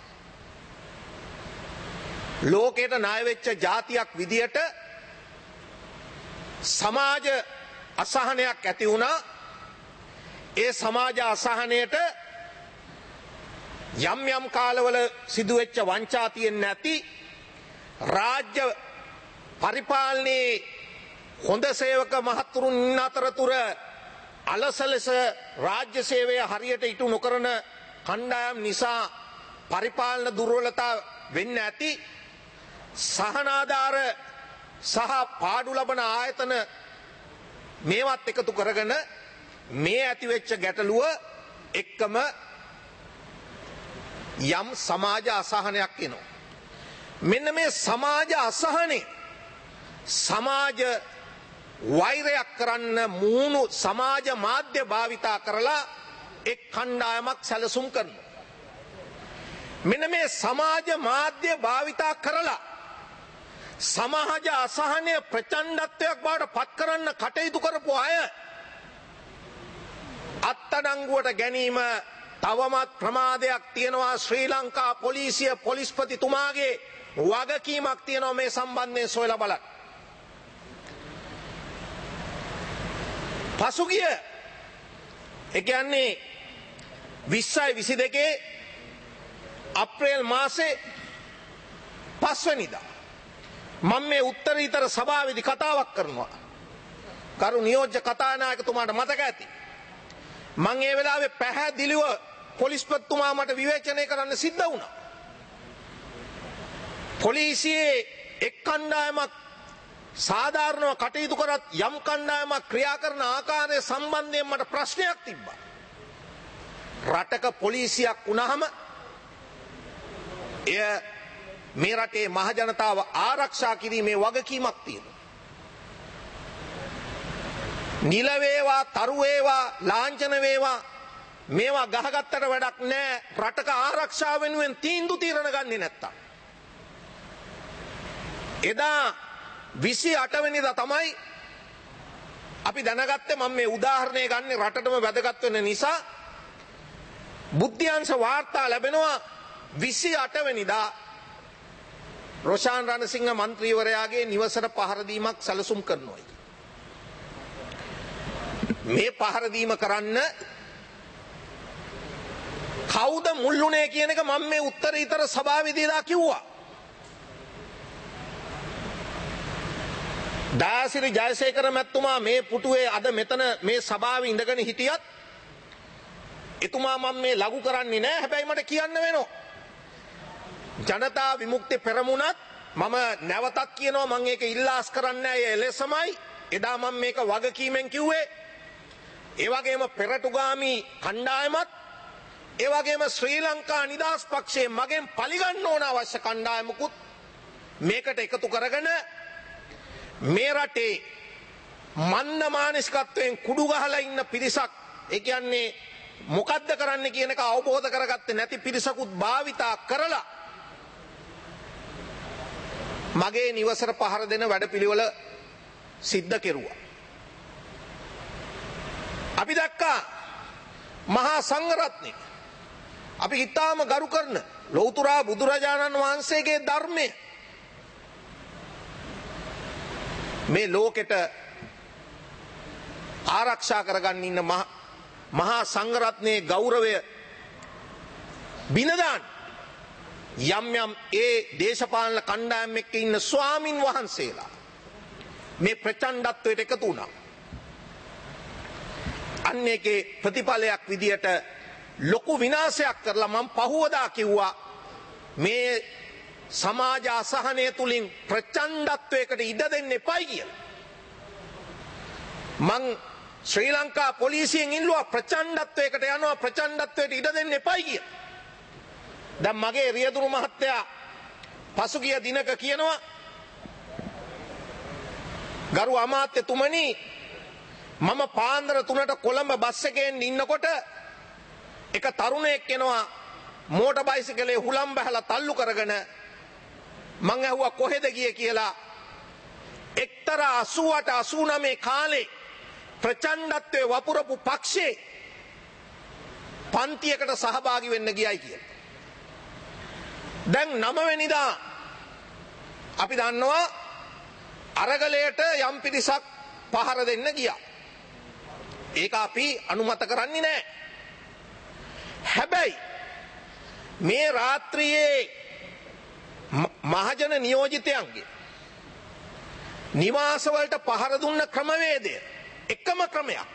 ලෝකයට ණය වෙච්ච ජාතියක් විදියට සමාජ අසහනයක් ඇති වුණා. ඒ සමාජ අසහනයට යම් යම් කාලවල සිදුවෙච්ච වංචා තියෙන්නේ නැති රාජ්‍ය පරිපාලනයේ හොඳ සේවක මහතුරුන් ඉන්න අතරතුර අලස ලෙස රාජ්‍ය සේවය හරියට ඉටු නොකරන කණ්ඩායම් නිසා පරිපාලන දුර්වලතා වෙන්න ඇති සහනාධාර සහ පාඩු ලබන ආයතන මේවත් එකතු කරගෙන මේ ඇතිවෙච්ච ගැටලුව එක්කම යම් සමාජ අසහනයක් එනවා. මෙන්න මේ සමාජ අසහනේ සමාජ වෛරයක් කරන්න මූණු සමාජ මාධ්‍ය භාවිතා කරලා එක් කණ්ඩායමක් සැලසුම් කරනවා. මෙන්න මේ සමාජ මාධ්‍ය භාවිතා කරලා සමාජ අසහනය ප්‍රචණ්ඩත්වයක් බවට පත් කරන්න කටයුතු කරපු අය අත්අඩංගුවට ගැනීම තවමත් ප්‍රමාදයක් තියෙනවා. ශ්‍රී ලංකා පොලිසිය පොලිස්පතිතුමාගේ වගකීමක් තියෙනවා මේ සම්බන්ධයෙන් සොයලා බලන්න. පසුගිය ඒ කියන්නේ විස්සයි විසි දෙකේ අප්‍රේල් මාසේ පස්වැනිදා මම මේ උත්තරීතර සභාවේදී කතාවක් කරනවා. කරු නියෝජ්‍ය කතානායකතුමාට මතක ඇති. මම ඒ වෙලාවේ පැහැදිලිව පොලිස්පතිතුමා මට විවේචනය කරන්න සිද්ධ වුණා. පොලිසියේ එක් කණ්ඩායමක් සාධාරණව කටයුතු කරත් යම් කණ්ඩායමක් ක්‍රියා කරන ආකාරය සම්බන්ධයෙන් මට ප්‍රශ්නයක් තිබ්බා. රටක පොලිසියක් වුණාම එය මේ රටේ මහ ජනතාව ආරක්ෂා කිරීමේ වගකීමක් තියෙනවා. නිල වේවා, තරු වේවා, ලාංඡන වේවා මේවා ගහගත්තට වැඩක් නැහැ. රටක ආරක්ෂාව වෙනුවෙන් තීන්දුව తీරන ගන්නේ නැත්තම්. එදා විසි අට වෙනිදා තමයි අපි දැනගත්තේ. මම මේ උදාහරණය ගන්නේ රටටම වැදගත් වෙන නිසා. බුද්ධ්‍යංශ වාර්තා ලැබෙනවා විසි අට වෙනිදා රොෂාන් රණසිංහ මන්ත්‍රීවරයාගේ නිවසට පහර දීමක් සැලසුම් කරනවා. මේ පහර දීම කරන්න කවුද මුල්ුණේ කියන එක මම මේ උත්තරීතර සභාවේදී දා කිව්වා. දාසිරි ජයසේකර මැතිතුමා මේ පුටුවේ අද මෙතන මේ සභාවේ ඉඳගෙන හිටියත් එතුමා මම මේ ලඝු කරන්නේ නැහැ. හැබැයි මට කියන්න වෙනවා. ජනතා විමුක්ති පෙරමුණත් මම නැවතත් කියනවා මම ඒක ඉල්ලාස් කරන්නේ නැහැ. ඒ ලෙසමයි එදා මම මේක වගකීමෙන් කිව්වේ. ඒ වගේම පෙරටුගාමි කණ්ඩායමත් ඒ වගේම ශ්‍රී ලංකා නිදහස් පක්ෂයේ මගෙන් පරිගන්න ඕන අවශ්‍ය කණ්ඩායමකුත් මේකට එකතු කරගෙන මේ රටේ මන්ද මානසිකත්වයෙන් කුඩු ගහලා ඉන්න පිරිසක්, ඒ කියන්නේ මොකද්ද කරන්න කියන එක අවබෝධ කරගත්තේ නැති පිරිසකුත් භාවිතා කරලා මගේ නිවසට පහර දෙන වැඩපිළිවෙල සිද්ධ කෙරුවා. අපි දැක්කා මහා සංඝරත්නය අපි ඉතාම ගරු කරන ලෞතර බුදුරජාණන් වහන්සේගේ ධර්මය මේ ලෝකෙට ආරක්ෂා කරගන්න ඉන්න මහා සංඝරත්නයේ ගෞරවය බිනදාන් යම් යම් ඒ දේශපාලන කණ්ඩායම් එක්ක ඉන්න ස්වාමින් වහන්සේලා මේ ප්‍රචණ්ඩත්වයට එකතු වුණා. අන්න ඒකේ ප්‍රතිඵලයක් විදියට ලොකු විනාශයක් කරලා මම පහුවදා කිව්වා මේ සමාජ අසහනය තුලින් ප්‍රචණ්ඩත්වයකට ඉඩ දෙන්න එපයි කියලා. මං ශ්‍රී ලංකා පොලිසියෙන් ඉල්ලුවා ප්‍රචණ්ඩත්වයකට යනවා, ප්‍රචණ්ඩත්වයට ඉඩ දෙන්න එපයි කියලා. දැන් මගේ රියදුරු මහත්තයා පසුගිය දිනක කියනවා ගරු අමාත්‍යතුමනි මම පාන්දර තුනට කොළඹ බස් එකෙන් ඉන්නකොට එක තරුණයෙක් එනවා මෝටර් බයිසිකලේ හුලම් බහලා තල්ලු කරගෙන. මං ඇහුවා කොහෙද ගියේ කියලා. එක්තරා අසූ අට අසූ නවය කාලේ ප්‍රචණ්ඩත්වයේ වපුරපු පක්ෂේ පන්තියකට සහභාගී වෙන්න ගියයි කියලා. දැන් නව වෙනිදා අපි දන්නවා අරගලයට යම් පිරිසක් පහර දෙන්න ගියා. ඒක අපි අනුමත කරන්නේ නැහැ. හැබැයි මේ රාත්‍රියේ මහජන නියෝජිතයන්ගේ නිවාසවලට පහර දුන්න ක්‍රමවේදය එකම ක්‍රමයක්.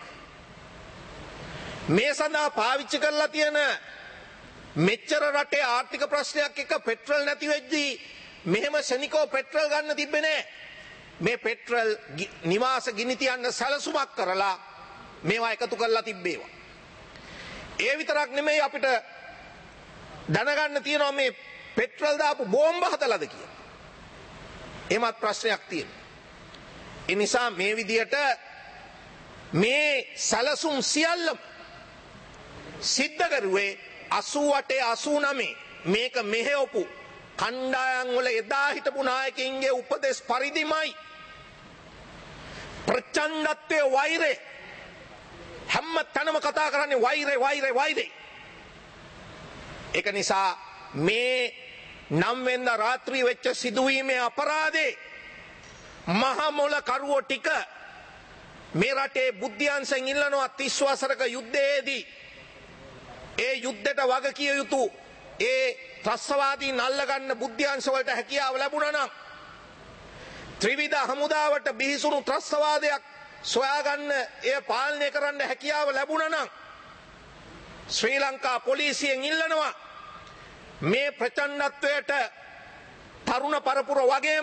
මේ සඳහා පාවිච්චි කරලා තියෙන මෙච්චර රටේ ආර්ථික ප්‍රශ්නයක් එක පෙට්‍රල් නැති වෙද්දී මෙහෙම ශනිකෝ පෙට්‍රල් ගන්න තිබ්බේ නැහැ. මේ පෙට්‍රල් නිවාස ගිනි තියන්න සැලසුමක් කරලා මේවා එකතු කරලා තිබ්බේවා. ඒ විතරක් නෙමෙයි අපිට දැනගන්න තියෙනවා මේ පෙට්‍රල් දාපු බෝම්බ හදලාද කියලා. එමත් ප්‍රශ්නයක් තියෙනවා. ඒ නිසා මේ විදියට මේ සැලසුම් සියල්ලම සිද්ධ කරුවේ අසූ අටේ අසූ නවයේ මේක මෙහෙවපු කණ්ඩායම් වල එදා හිටපු නායකයින්ගේ උපදෙස් පරිදිමයි. ප්‍රචණ්ඩත්වයේ වෛරය හැම තැනම කතා කරන්නේ වෛරය වෛරය වෛරය. ඒක නිසා මේ නම් වෙනිදා රාත්‍රී වෙච්ච සිදුවීමේ අපරාධේ මහා මොළ කරුවෝ ටික මේ රටේ බුද්ධ්‍යංශෙන් ඉල්ලනවා තිස් වසරක යුද්ධයේදී ඒ යුද්ධයට වග කිය යුතු ඒ ත්‍රස්තවාදීන් අල්ලගන්න බුද්ධ්‍යංශ වලට හැකියාව ලැබුණා නම් ත්‍රිවිධ හමුදාවට බිහිසුණු ත්‍රස්තවාදයක් සොයාගන්න එය පාලනය කරන්න හැකියාව ලැබුණා නම් ශ්‍රී ලංකා පොලිසියෙන් ඉල්ලනවා මේ ප්‍රචණ්ඩත්වයට තරුණ පරපුර වගේම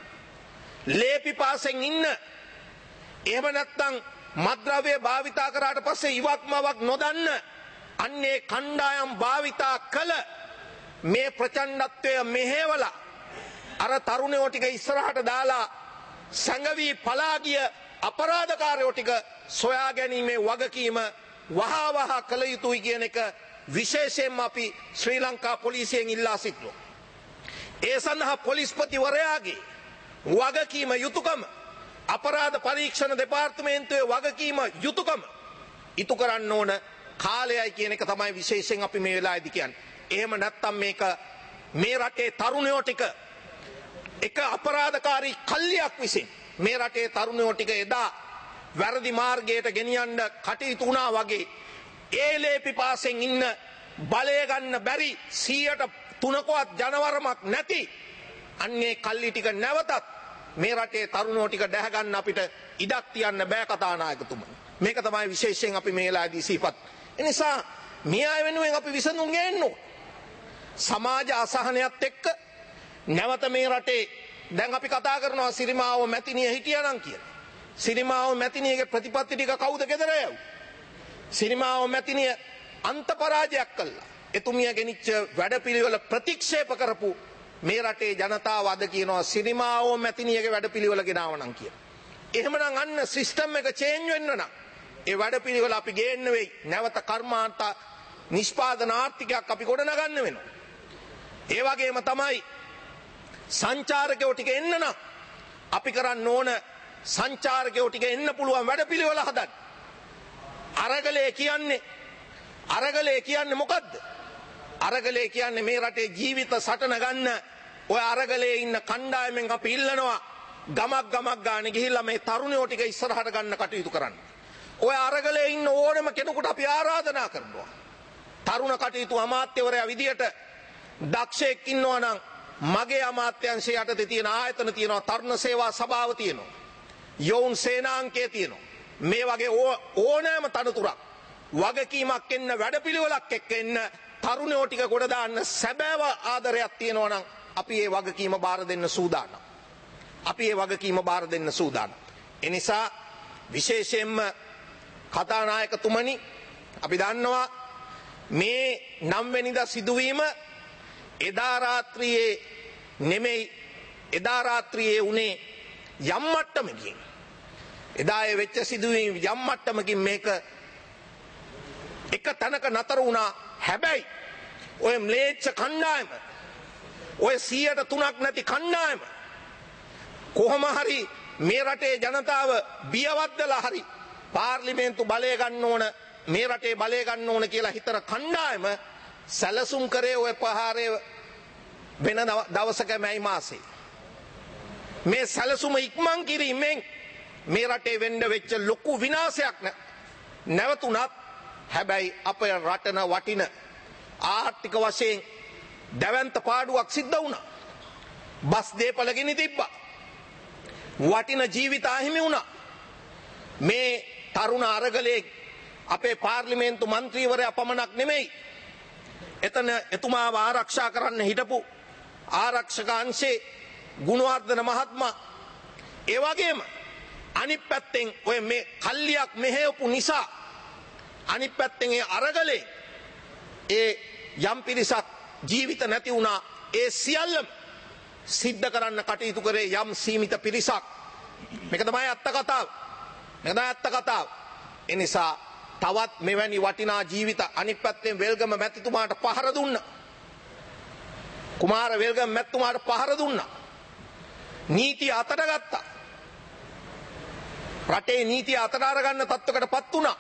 ලේපිපාසෙන් ඉන්න එහෙම නැත්නම් මත්ද්‍රව්‍ය භාවිතා කරාට පස්සේ ඉවක් මවක් නොදන්න අන්නේ කණ්ඩායම් භාවිතා කළ මේ ප්‍රචණ්ඩත්වය මෙහෙवला අර තරුණයෝ ටික ඉස්සරහට දාලා සංගවි පලා ගිය අපරාධකාරයෝ ටික සොයා ගැනීමේ වගකීම වහා වහා කළ යුතුයි කියන එක විශේෂයෙන්ම අපි ශ්‍රී ලංකා පොලිසියෙන් ඉල්ලා සිටිනවා. ඒ සඳහා පොලිස්පතිවරයාගේ වගකීම යුතුයකම අපරාධ පරීක්ෂණ දෙපාර්තමේන්තුවේ වගකීම යුතුයකම ඉටු කරන්න ඕන කාලයයි කියන එක තමයි විශේෂයෙන් අපි මේ වෙලාවේදී කියන්නේ. එහෙම නැත්නම් මේක මේ රටේ තරුණයෝ ටික එක අපරාධකාරී කල්ලියක් විසින් මේ රටේ තරුණයෝ ටික එදා වැරදි මාර්ගයට ගෙනියන්න කටයුතු වුණා වගේ ඒ ලේපිපාසෙන් ඉන්න බලය ගන්න බැරි සීයට තුනකවත් ජනවරමක් නැති අන්නේ කල්ලි ටික නැවතත් මේ රටේ තරුණයෝ ටික දැහ ගන්න අපිට ඉඩක් තියන්න බෑ කතානායකතුමනි. මේක තමයි විශේෂයෙන් අපි මේ වෙලාවේදී සිහිපත්. ඒ නිසා මේ අය වෙනුවෙන් අපි විසඳුම් ගේන්න ඕන. සමාජ අසහනයත් එක්ක නැවත මේ රටේ දැන් අපි කතා කරනවා සිරිමාවෝ මැතිනිය හිටියානම් කියලා. සිරිමාවෝ මැතිනියගේ ප්‍රතිපත්ති ටික කවුද ගෙදර යවුවේ? සිරිමාවෝ මැතිනිය අන්ත පරාජයක් කළා. එතුමිය ගෙනිච්ච වැඩපිළිවෙල ප්‍රතික්ෂේප කරපු මේ රටේ ජනතාව අද කියනවා සිරිමාවෝ මැතිනියගේ වැඩපිළිවෙල ගෙනාව නම් කියලා. එහෙමනම් අන්න සිස්ටම් එක චේන්ජ් වෙන්න නම් ඒ වැඩපිළිවෙල අපි ගේන්න වෙයි. නැවත කර්මාන්ත නිෂ්පාදන ආර්ථිකයක් අපි ගොඩනගන්න වෙනවා. ඒ වගේම තමයි සංචාරකයෝ ටික එන්න නම් අපි කරන්න ඕන සංචාරකයෝ ටික එන්න පුළුවන් වැඩපිළිවෙල හදන්න. අරගලේ කියන්නේ අරගලේ කියන්නේ මොකද්ද? අරගලේ කියන්නේ මේ රටේ ජීවිත සටන ගන්න ඔය අරගලේ ඉන්න කණ්ඩායමෙන් අපි ඉල්ලනවා ගමක් ගමක් ගානේ ගිහිල්ලා මේ තරුණයෝ ටික ඉස්සරහට ගන්න කටයුතු කරන්න. ඔය අරගලේ ඉන්න ඕනම කෙනෙකුට අපි ආරාධනා කරනවා. තරුණ කටයුතු අමාත්‍යවරයා විදියට දක්ෂයෙක් ඉන්නවා නම් මගේ අමාත්‍යංශය යටතේ තියෙන ආයතන තියෙනවා, තරුණ සේවා සභාව තියෙනවා, යෝන් සේනාංකය තියෙනවා. මේ වගේ ඕනෑම තනතුරක් වගකීමක් එන්න වැඩපිළිවෙලක් එක්ක එන්න තරුණයෝ ටික ගොඩ දාන්න සැබෑව ආදරයක් තියෙනවා නම් අපි ඒ වගකීම බාර දෙන්න සූදානම්. අපි ඒ වගකීම බාර දෙන්න සූදානම්. ඒ නිසා විශේෂයෙන්ම කතානායකතුමනි අපි දන්නවා මේ නව වෙනිදා සිදුවීම එදා රාත්‍රියේ නෙමෙයි, එදා රාත්‍රියේ උනේ යම් මට්ටමකින් එදා ඒ වෙච්ච සිදුවීම යම් මට්ටමකින් මේක එක තැනක නතර වුණා. හැබැයි ඔය ම්ලේච්ඡ කණ්ඩායම, ඔය සීයට තුනක් නැති කණ්ඩායම කොහොම හරි මේ රටේ ජනතාව බියවද්දලා හරි පාර්ලිමේන්තු බලය ගන්න ඕන, මේ රටේ බලය ගන්න ඕන කියලා හිතන කණ්ඩායම සැලසුම් කරේ ඔය ප්‍රහාරය වෙන දවසක මැයි මාසේ. මේ සැලසුම ඉක්මන් කිරීමෙන් මේ රටේ වෙන්න වෙච්ච ලොකු විනාශයක් නැවතුණත් හැබැයි අපේ රටන වටින ආර්ථික වශයෙන් දැවැන්ත පාඩුවක් සිද්ධ වුණා. බස් දේපල ගිනි තිබ්බා. වටින ජීවිත අහිමි වුණා. මේ තරුණ අරගලේ අපේ පාර්ලිමේන්තු මන්ත්‍රීවරයා පමණක් නෙමෙයි, එතන එතුමාව ආරක්ෂා කරන්න හිටපු ආරක්ෂක අංශේ ගුණවර්ධන මහත්මයා, ඒ වගේම අනිත් පැත්තෙන් ඔය මේ කල්ලියක් මෙහෙවපු නිසා අනිත් පැත්තෙන් ඒ අරගලේ ඒ යම් පිරිසක් ජීවිත නැති වුණා. ඒ සියල්ලම සිද්ධ කරන්න කටයුතු කරේ යම් සීමිත පිරිසක්. මේක තමයි අත්ත කතාව. මේක තමයි අත්ත කතාව. ඒ නිසා තවත් මෙවැනි වටිනා ජීවිත අනිත් පැත්තෙන් වෙල්ගම මැතිතුමාට පහර දුන්නා. කුමාර වෙල්ගම මැතිතුමාට පහර දුන්නා. නීතිය අතට ගත්තා. රටේ නීතිය අතට අරගන්න තත්ත්වයකටපත් වුණා.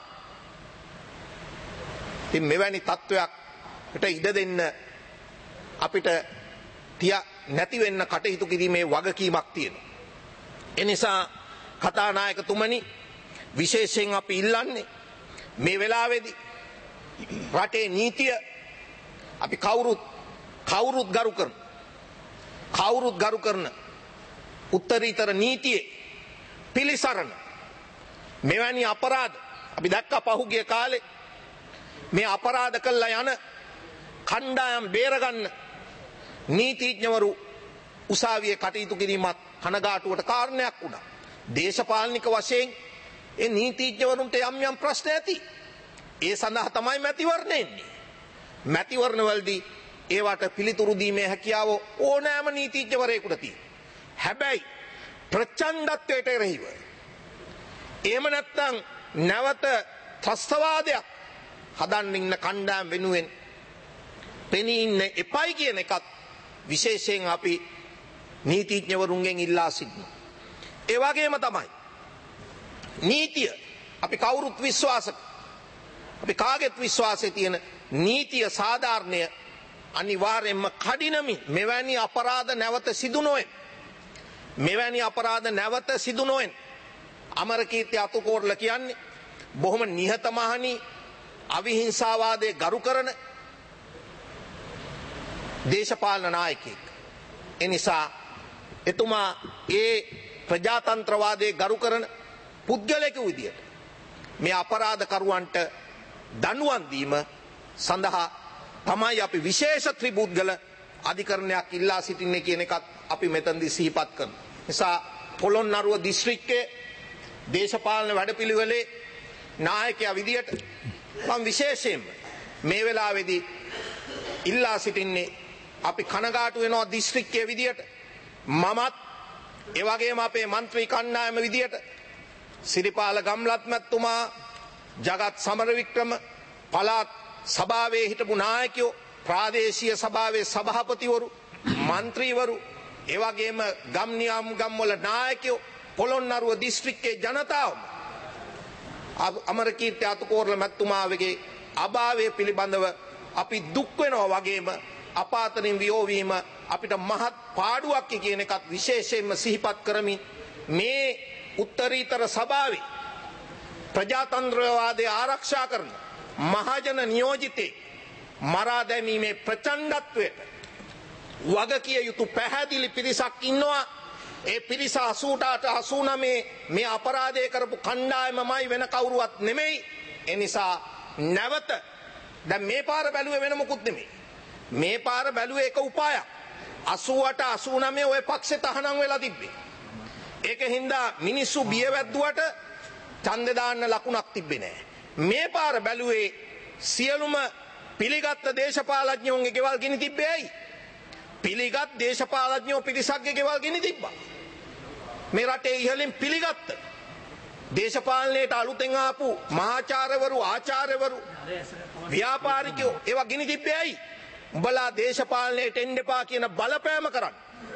ඉතින් මෙවැනි තත්ත්වයකට ඉඩ දෙන්න අපිට තිය නැති වෙන්න කටයුතු කිරීමේ වගකීමක් තියෙනවා. ඒ නිසා කතානායකතුමනි විශේෂයෙන් අපි ඉල්ලන්නේ මේ වෙලාවේදී රටේ නීතිය අපි කවුරුත් කවුරුත් ගරු කරන කවුරුත් ගරු කරන උත්තරීතර නීතියේ පිළිසරණ මෙවැනි අපරාධ අපි දැක්කා පහුගිය කාලේ මේ අපරාධ කළා යන කණ්ඩායම් බේරගන්න නීතිඥවරු උසාවියේ කටයුතු කිරීමත් කනගාටුවට කාරණයක් වුණා. දේශපාලනික වශයෙන් ඒ නීතිඥවරුන්ට යම් යම් ප්‍රශ්න ඇති. ඒ සඳහා තමයි මැතිවරණ එන්නේ. මැතිවරණ වලදී ඒවට පිළිතුරු දීමේ හැකියාව ඕනෑම නීතිඥවරයෙකුට තියෙනවා. හැබැයි ප්‍රචණ්ඩත්වයට එරෙහිව එහෙම නැත්නම් නැවත ත්‍රස්තවාදයක් හදන්න ඉන්න කණ්ඩායම් වෙනුවෙන් පෙනී ඉන්න එපයි කියන එකත් විශේෂයෙන් අපි නීතිඥවරුන්ගෙන් ඉල්ලා සිටිනවා. ඒ වගේම තමයි නීතිය අපි කවුරුත් විශ්වාස අපි කාගෙත් විශ්වාසයේ තියෙන නීතිය සාධාරණය අනිවාර්යයෙන්ම කඩිනමින් මෙවැනි අපරාධ නැවත සිදු නොවේ. මෙවැනි අපරාධ නැවත සිදු නොවෙන් අමරකීර්ති අතුකෝරළ කියන්නේ බොහොම නිහතමානී අවිහිංසාවාදයේ ගරු කරන දේශපාලන නායකයෙක්. ඒ නිසා එතුමා ඒ ප්‍රජාතන්ත්‍රවාදයේ ගරු කරන පුද්ගලයෙකු විදියට මේ අපරාධකරුවන්ට දඬුවම් දීම සඳහා තමයි අපි විශේෂ ත්‍රිපුද්ගල අධිකරණයක් ඉල්ලා සිටින්නේ කියන එකත් අපි මෙතනදී සිහිපත් කරනවා. නිසා පොළොන්නරුව දිස්ත්‍රික්කයේ දේශපාලන වැඩපිළිවෙලේ නායකයා විදියට මම විශේෂයෙන්ම මේ වෙලාවේදී ඉල්ලා සිටින්නේ අපි කනගාටු වෙනවා දිස්ත්‍රික්කයේ විදියට මමත් ඒ වගේම අපේ മന്ത്രി කණ්ඩායම විදියට සිරිපාල ගම්ලත් මැතිතුමා ජගත් සමරවික්‍රම පළාත් සභාවේ හිටපු නායකයෝ ප්‍රාදේශීය සභාවේ සභාපතිවරු മന്ത്രിවරු ඒ වගේම ගම් නියම් ගම් වල නායකයෝ පොළොන්නරුව දිස්ත්‍රික්කයේ ජනතාව අමරකීර්ති අතුකෝරළ මැතිතුමාගේ අභාවය පිළිබඳව අපි දුක් වෙනවා වගේම අපාතනින් වියෝවීම අපිට මහත් පාඩුවක් කියන එකත් විශේෂයෙන්ම සිහිපත් කරමින් මේ උත්තරීතර සභාවේ ප්‍රජාතන්ත්‍රවාදය ආරක්ෂා කරන මහජන නියෝජිතේ මරා දැමීමේ ප්‍රචණ්ඩත්වයට වගකිය යුතු පැහැදිලි පිරිසක් ඉන්නවා. ඒ පිරිස අසූට අසූනමේ මේ අපරාධය කරපු කණ්ඩායමමයි වෙන කවුරුවත් නෙමෙයි. ඒ නිසා නැවත දැන් මේ පාර බැලුවේ වෙන මොකුත් නෙමෙයි. මේ පාර බැලුවේ එක උපායක්. අසූඅට අසූනමේ ওই පක්ෂේ තහනම් වෙලා තිබ්බේ. ඒකින්ද මිනිස්සු බිය වැද්දුවට ඡන්දේ දාන්න ලකුණක් තිබ්බේ නැහැ. මේ පාර බැලුවේ සියලුම පිළිගත් දේශපාලඥයෝගේ ගෙවල් ගිනි තිබ්බේ ඇයි? පිළිගත් දේශපාලඥයෝ පිරිසක්ගේ ගෙවල් ගිනි තිබ්බා. මේ රටේ ඉහළින් පිළිගත්ත දේශපාලනයට අලුතෙන් ආපු මහාචාර්යවරු ආචාර්යවරු ව්‍යාපාරිකයෝ ඒවා ගිනි තිබ්බේ ඇයි? උඹලා දේශපාලනයට එන්න එපා කියන බලපෑම කරන්න.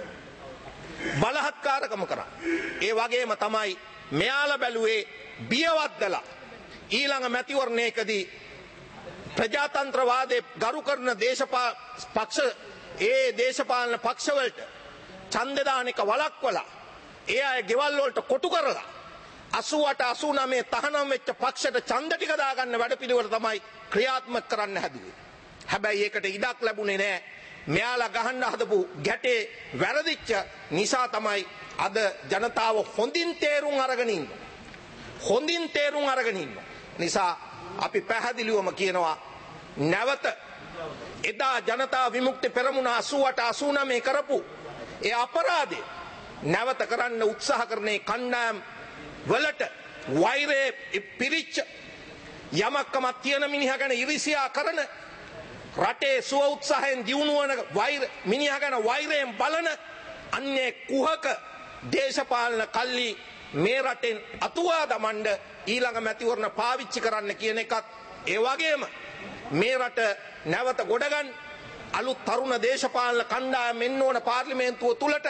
බලහත්කාරකම කරන්න. ඒ වගේම තමයි මෙයාලා බැලුවේ බියවත්දලා ඊළඟ මැතිවරණයකදී ප්‍රජාතන්ත්‍රවාදයේ ගරු කරන දේශපාල පක්ෂ ඒ දේශපාලන පක්ෂවලට ඡන්ද දාන එක වළක්වලා ඒ අය ගෙවල් වලට කොටු කරලා අසූඅට අසූනමේ තහනම් වෙච්ච පක්ෂයට ඡන්ද ටික දාගන්න වැඩපිළිවෙල තමයි ක්‍රියාත්මක කරන්න හැදුවේ. හැබැයි ඒකට ඉඩක් ලැබුණේ නැහැ. මෙයාලා ගහන්න හදපු ගැටේ වැරදිච්ච නිසා තමයි අද ජනතාව හොඳින් තේරුම් අරගෙන ඉන්නේ. හොඳින් තේරුම් අරගෙන ඉන්නේ. නිසා අපි පැහැදිලිවම කියනවා නැවත එදා ජනතා විමුක්ති පෙරමුණ අසූඅට අසූනමේ කරපු ඒ අපරාධය නැවත කරන්න උත්සාහ කරන්නේ කණ්ඩායම් වලට වෛරයේ පිරිච්ච යමක්කමක් තියෙන මිනිහා ගැන ඉරිසියා කරන රටේ සුව උත්සාහයෙන් දියුණුවන වෛර මිනිහා ගැන වෛරයෙන් බලන අන්නේ කුහක දේශපාලන කල්ලි මේ රටෙන් අතුවා දමන්න ඊළඟ මැතිවරණ පාවිච්චි කරන්න කියන එකත් ඒ වගේම මේ රට නැවත ගොඩගන්න අලුත් තරුණ දේශපාලන කණ්ඩායම් එන්න ඕන පාර්ලිමේන්තුව තුලට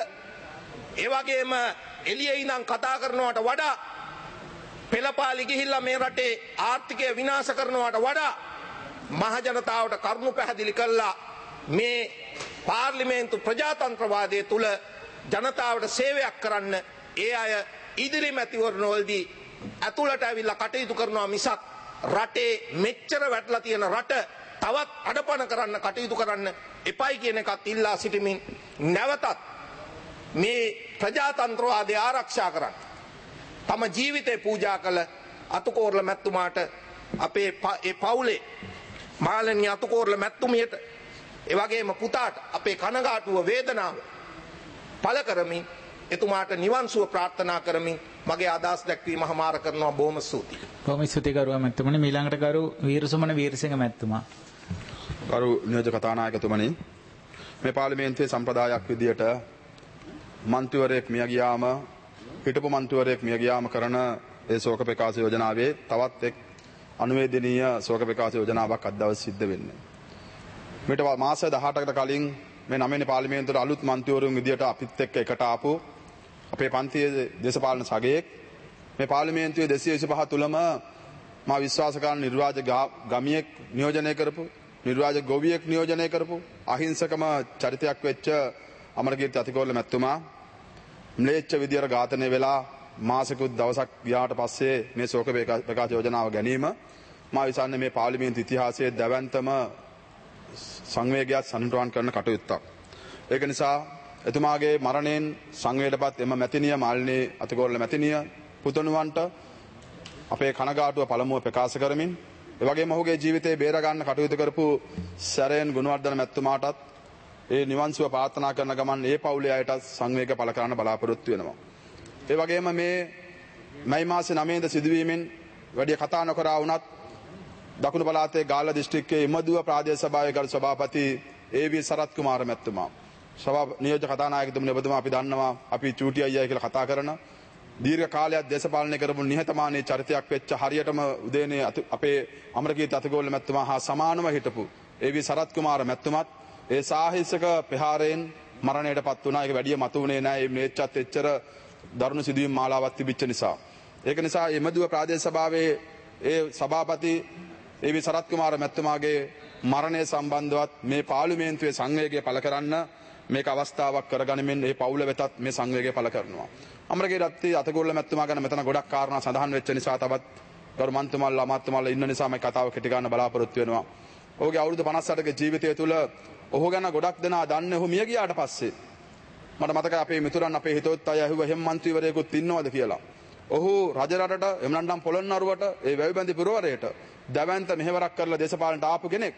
ඒ වගේම එළියේ ඉඳන් කතා කරනවට වඩා පෙළපාලි ගිහිල්ලා මේ රටේ ආර්ථිකය විනාශ කරනවට වඩා මහ ජනතාවට කරුණු පැහැදිලි කළා මේ පාර්ලිමේන්තු ප්‍රජාතන්ත්‍රවාදයේ තුල ජනතාවට සේවයක් කරන්න ඒ අය ඉදිරි මැතිවරණවලදී අතුලට ඇවිල්ලා කටයුතු කරනවා මිසක් රටේ මෙච්චර වැටලා තියෙන රට තවත් අඩපණ කරන්න කටයුතු කරන්න එපයි කියන එකත් ඉල්ලා සිටිමින් නැවතත් මේ ප්‍රජාතන්ත්‍රවාදය ආරක්ෂා කරන්න තම ජීවිතේ පූජා කළ අතුකෝරළ මැතිතුමාට අපේ ඒ පවුලේ මාළනී අතුකෝරළ මැතිතුමියට ඒ වගේම පුතාට අපේ කනගාටුව වේදනාව පළ කරමින් එතුමාට නිවන් සුව ප්‍රාර්ථනා කරමින් මගේ අදහස් දැක්වීම හමාර කරනවා බොහොම ස්තුතියි. බොහොම ස්තුතියි ගරුවා මැතිතුමනි. මීළඟට ගරු වීරසුමන වීරසිංහ මැතිතුමා. ගරු නියෝජක කතානායකතුමනි, මේ පාර්ලිමේන්තුවේ සම්ප්‍රදායක් විදියට මන්ත්‍රීවරයෙක් මිය ගියාම හිටපු මන්ත්‍රීවරයෙක් මිය ගියාම කරන ඒ ශෝක ප්‍රකාශ යෝජනාවේ තවත් එක් අනුවේදනීය ශෝක ප්‍රකාශ යෝජනාවක් අද දවසේ සිද්ධ වෙන්නේ. මේට මාස දහඅටකට කලින් මේ නවවෙනි පාර්ලිමේන්තුවේ අලුත් මන්ත්‍රීවරුන් විදියට අපිත් එක්ක එකට ආපු අපේ පන්තියේ දේශපාලන සගයෙක් මේ පාර්ලිමේන්තුවේ දෙසිය විසිපහ තුලම මා විශ්වාස කරන නිර්වාචක ගමියෙක් නියෝජනය කරපු නිර්වාචක ගොවියෙක් නියෝජනය කරපු අහිංසකම චරිතයක් වෙච්ච අමරකීර්ති අතිකෝරළ මැතිතුමා ම්ලේච්ඡ විදියට ඝාතනය වෙලා මාසිකුත් දවසක් ගියාට පස්සේ මේ ශෝක ප්‍රකාශ යෝජනාව ගැනීම මා විශ්වාසන්නේ මේ පාර්ලිමේන්තු ඉතිහාසයේ දැවැන්තම සංවේගයක් සනිටුවන් කරන කටයුත්තක්. ඒක නිසා එතුමාගේ මරණයෙන් සංවේගයටපත් එම මැතිනිය මාළිනී අතිකෝරළ මැතිනිය පුතණුවන්ට අපේ කනගාටුව පළමුව ප්‍රකාශ කරමින් ඒ වගේම ඔහුගේ ජීවිතේ බේර ගන්න කටයුතු කරපු සැරෙන් ගුණවර්ධන මැතිතුමාටත් ඒ නිවන් සුව ප්‍රාර්ථනා කරන ගමන් ඒ පවුලේ අයට සංවේග පළ කරන්න බලාපොරොත්තු වෙනවා. ඒ වගේම මේ මැයි මාසේ නවයේද සිදුවීමෙන් වැඩි කතා නොකරා වුණත් දකුණු පළාතේ ගාල්ල දිස්ත්‍රික්කයේ ඉමදුව ප්‍රාදේශ සභාවේ ගරු සභාපති ඒ.වී. සරත් කුමාර මැතිතුමා සභා නියෝජක කතානායකතුමනි, ඔබතුමා අපි දන්නවා අපි චූටි අයියා කියලා කතා කරන දීර්ඝ කාලයක් දේශපාලනය කරපු නිහතමානී චරිතයක් වෙච්ච හරියටම උදේනේ අපේ අමරකීර්ති අතිකෝරළ මැතිතුමා හා සමානව හිටපු ඒ.වී. සරත් කුමාර මැතිතුමත් ඒ සාහිසික ප්‍රහාරයෙන් මරණයටපත් වුණා. ඒක වැඩිය මතු වුණේ නැහැ. මේ මෙච්චත් එච්චර දරුණු සිදුවීම් මාලාවක් තිබිච්ච නිසා. ඒක නිසා එමදුව ප්‍රාදේශ සභාවේ ඒ සභාපති ඒ.වී. සරත් කුමාර මැතිතුමාගේ මරණය සම්බන්ධවත් මේ පාර්ලිමේන්තුවේ සංවේගය පළ කරන්න මේක අවස්ථාවක් කරගනිමින් මේ පවුල වෙතත් මේ සංවේගය පළ කරනවා. අමරකීර්ති අතිකෝරළ මැතිතුමා ගැන මෙතන ගොඩක් කාරණා සඳහන් වෙච්ච නිසා තවත් ගරු මන්ත්‍රීතුමාලා අමාත්‍යතුමාලා ඉන්න නිසා මම කතාව කෙටි ගන්න බලාපොරොත්තු වෙනවා. ඔහුගේ අවුරුදු පනස් අටක ජීවිතය තුළ ඔහු ගැන ගොඩක් දෙනා දන්නේ ඔහු මිය ගියාට පස්සේ. මට මතකයි අපේ මිතුරන් අපේ හිතවත් අය ඇහුවා එහෙම මන්ත්‍රීවරයෙකුත් ඉන්නවද කියලා. ඔහු රජරටට එම නැත්නම් පොළොන්නරුවට ඒ වැවිබන්දි පුරවරයට දැවැන්ත මෙහෙවරක් කරලා දේශපාලනට ආපු කෙනෙක්.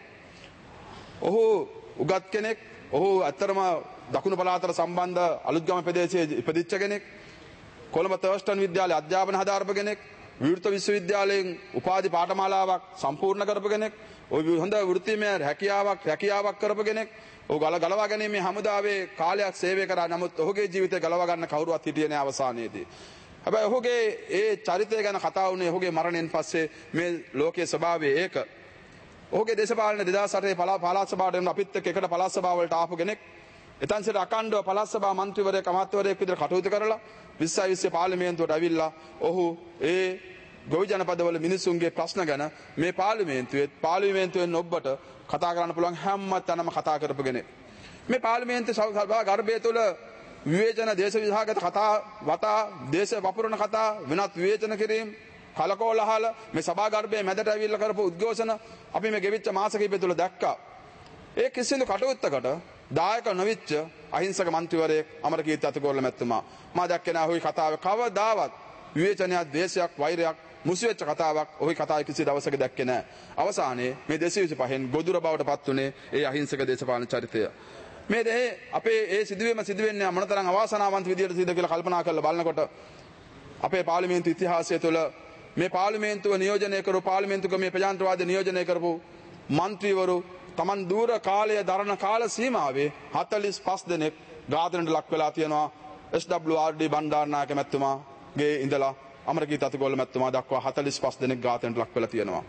ඔහු උගත් කෙනෙක්. ඔහු ඇත්තරම දකුණු පළාතට සම්බන්ධ අලුත්ගම ප්‍රදේශයේ ඉපදිච්ච කෙනෙක්. කොළඹ තර්ස්ටන් විද්‍යාලයේ අධ්‍යාපන හදාරපු කෙනෙක්. විවෘත විශ්වවිද්‍යාලයෙන් උපාධි පාඨමාලාවක් සම්පූර්ණ කරපු කෙනෙක්. ඔහු හොඳ වෘත්තීමය හැකියාවක් හැකියාවක් කරපු කෙනෙක්. ඔහු ගල ගලවා ගැනීමේ හමුදාවේ කාලයක් සේවය කරා. නමුත් ඔහුගේ ජීවිතය ගලවා ගන්න කවුරුවත් හිටියේ නැහැ අවසානයේදී. හැබැයි ඔහුගේ ඒ චරිතය ගැන කතා වුණේ ඔහුගේ මරණයෙන් පස්සේ මේ ලෝකයේ ස්වභාවය ඒක. ඔහුගේ දේශපාලන දෙදාස් අටේ පළාත් සභාවට එන අපිත් එක්ක එකට පළාත් සභාවලට ආපු කෙනෙක්. එතන සිට අකණ්ඩව පළාත් සභා මන්ත්‍රීවරයෙක් අමාත්‍යවරයෙක් විදිහට කටයුතු කරලා විස්සයි විස්සේ පාර්ලිමේන්තුවට ඇවිල්ලා ඔහු ඒ ගොවි ජනපදවල මිනිසුන්ගේ ප්‍රශ්න ගැන මේ පාර්ලිමේන්තුවේ පාර්ලිමේන්තුවෙන් ඔබට කතා කරන්න පුළුවන් හැම තැනම කතා කරපු කෙනෙක්. මේ පාර්ලිමේන්තු සභා ගර්භය තුළ විවේචන දේශ විභාගත කතා වතා දේශ වපුරන කතා වෙනත් විවේචන කිරීම කලකෝලහල මේ සභා ගර්භයේ මැදට ඇවිල්ලා කරපු උද්ඝෝෂණ අපි මේ ගෙවිච්ච මාස කිහිපය තුළ දැක්කා. ඒ කිසිදු කටයුත්තකට දායක නොවිච්ච අහිංසක මන්ත්‍රීවරයෙක් අමරකීර්ති අතිකෝරළ මැතිතුමා. මා දැක්කේ නැහැ ඔහි කතාවේ කවදාවත් විවේචනයක් දේශයක් වෛරයක් මුසු වෙච්ච කතාවක් ඔහි කතාවේ කිසි දවසක දැක්කේ නැහැ. අවසානයේ මේ දෙසිය විසිපහෙන් ගොදුර බවට පත් උනේ ඒ අහිංසක දේශපාලන චරිතය. මේ දෙහි අපේ ඒ සිදුවීම සිදුවෙන්නේ මොනතරම් අවාසනාවන්ත විදියට සිදුද කියලා කල්පනා කරලා බලනකොට අපේ පාර්ලිමේන්තු ඉතිහාසය තුළ මේ පාර්ලිමේන්තුව නියෝජනය කරපු පාර්ලිමේන්තුක මේ ප්‍රජාතන්ත්‍රවාද නියෝජනය කරපු මන්ත්‍රීවරු Taman දූර කාලය දරන කාල සීමාවේ හතළිස් පහ දෙනෙක් ඝාතනයට ලක් වෙලා තියෙනවා. S W R D Bandaranaike මැතිතුමාගේ ඉඳලා අමරකීර්ති අතිගොල්ල මැතිතුමා දක්වා හතළිස් පහ දෙනෙක් ඝාතනයට ලක් වෙලා තියෙනවා.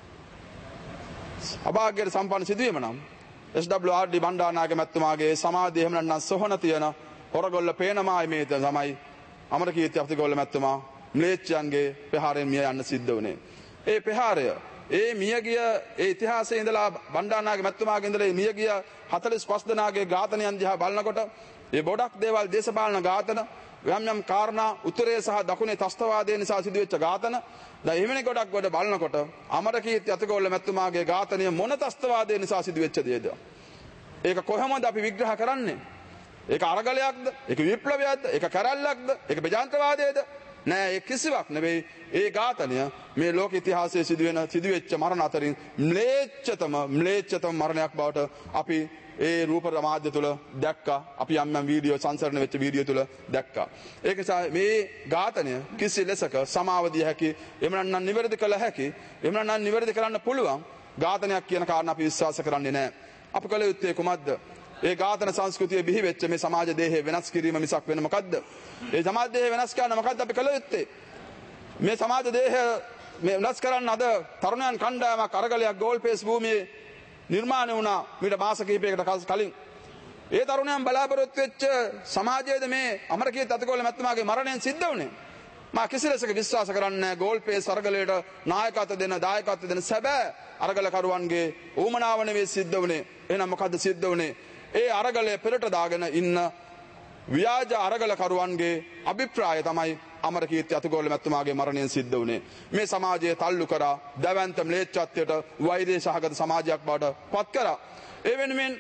අභාග්‍යයට සම්පන්න සිදුවීම නම් S W R D Bandaranaike මැතිතුමාගේ සමාධිය එහෙම නැත්නම් සොහන තියෙන හොරගොල්ල පේනමායි මේ තමයි අමරකීර්ති අතිගොල්ල මැතිතුමා ම්ලේච්ඡයන්ගේ ප්‍රහාරයෙන් මිය යන්න සිද්ධ වුණේ. ඒ ප්‍රහාරය ඒ මියගිය ඒ ඉතිහාසයේ ඉඳලා බණ්ඩාරනායක මැතිතුමාගේ ඉඳලා මියගිය හතළිස් පහ දෙනාගේ ඝාතනයන් දිහා බලනකොට ඒ ගොඩක් දේවල් දේශපාලන ඝාතන යම් යම් කාරණා උත්තරයේ සහ දකුණේ ත්‍ස්තවාදයේ නිසා සිදුවෙච්ච ඝාතන දැන් එවැනි ගොඩක් ගොඩ බලනකොට අමරකීර්ති අතිගොල්ල මැතිතුමාගේ ඝාතනය මොන ත්‍ස්තවාදයේ නිසා සිදුවෙච්ච දේද? ඒක කොහොමද අපි විග්‍රහ කරන්නේ? ඒක අරගලයක්ද? ඒක විප්ලවයක්ද? ඒක කැරැල්ලක්ද? ඒක බෙජාන්ත්‍රවාදයේද? නෑ ඒ කිසිවක් නෙවෙයි. ඒ ඝාතනය මේ ලෝක ඉතිහාසයේ සිදුවෙන සිදුවෙච්ච මරණ අතරින් ම්ලේච්ඡතම ම්ලේච්ඡතම මරණයක් බවට අපි ඒ රූප මාධ්‍ය තුල දැක්කා. අපි යම් යම් වීඩියෝ සංසරණ වෙච්ච වීඩියෝ තුල දැක්කා. ඒක නිසා මේ ඝාතනය කිසි ලෙසක සමාව දිය හැකි එහෙම නැත්නම් නිවැරදි කළ හැකි එහෙම නැත්නම් නිවැරදි කරන්න පුළුවන් ඝාතනයක් කියන කාරණා අපි විශ්වාස කරන්නේ නෑ. අප කළ යුත්තේ කුමක්ද? ඒ ඝාතන සංස්කෘතිය බිහි වෙච්ච මේ සමාජ දේහය වෙනස් කිරීම මිසක් වෙන මොකද්ද? ඒ සමාජ දේහය වෙනස් කරන්න මොකද්ද අපි කළ යුත්තේ? මේ සමාජ දේහය මේ වෙනස් කරන්න අද තරුණයන් කණ්ඩායමක් අරගලයක් ගෝල්පේස් භූමියේ නිර්මාණය වුණා මීට මාස කිහිපයකට කලින්. ඒ තරුණයන් බලාපොරොත්තු වෙච්ච සමාජයේද මේ අමරකීර්ති අතිගොල්ල මැතිතුමාගේ මරණයෙන් සිද්ධ වුණේ. මා කිසි ලෙසක විශ්වාස කරන්නේ ගෝල්පේස් අරගලයට නායකත්ව දෙන දායකත්ව දෙන සැබෑ අරගලකරුවන්ගේ ඌමනාව නෙවෙයි සිද්ධ වුණේ. එහෙනම් මොකද්ද සිද්ධ වුණේ? ඒ අරගලය පෙරට දාගෙන ඉන්න ව්‍යාජ අරගලකරුවන්ගේ අභිප්‍රාය තමයි අමරකීර්ති අතිගොල්ල මැතිතුමාගේ මරණයෙන් සිද්ධ වුණේ. මේ සමාජය තල්ලු කරා දැවැන්ත ම්ලේච්ඡත්වයට වෛරය සහගත සමාජයක් බවට පත් කරා. ඒ වෙනුවෙන්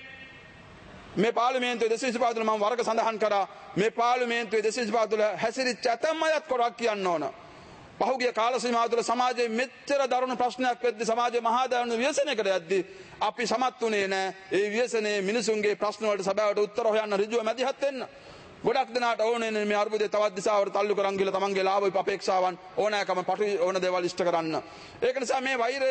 මේ පාර්ලිමේන්තුවේ දෙසිය විසිපහ තුළ මම වරක සඳහන් කරා මේ පාර්ලිමේන්තුවේ දෙසිය විසිපහ තුළ හැසිරිච්ච ඇතැම් අයත් කොටක් කියන්න ඕන. පහුගිය කාල සීමාව තුළ සමාජයේ මෙච්චර දරුණු ප්‍රශ්නයක් වෙද්දී සමාජයේ මහා දරුණු ව්‍යසනයකට යද්දී අපි සමත් වුණේ නැහැ. ඒ ව්‍යසනයේ මිනිසුන්ගේ ප්‍රශ්න වලට සබාවට උත්තර හොයන්න ඍජුව මැදිහත් වෙන්න. ගොඩක් දෙනාට ඕනේ මේ අර්බුදේ තවත් දිශාවකට තල්ලු කරන් ගිහලා තමන්ගේ ලාභ අපේක්ෂාවන් ඕනෑකම පටු ඕන දේවල් ඉෂ්ට කරන්න. ඒක නිසා මේ වෛරය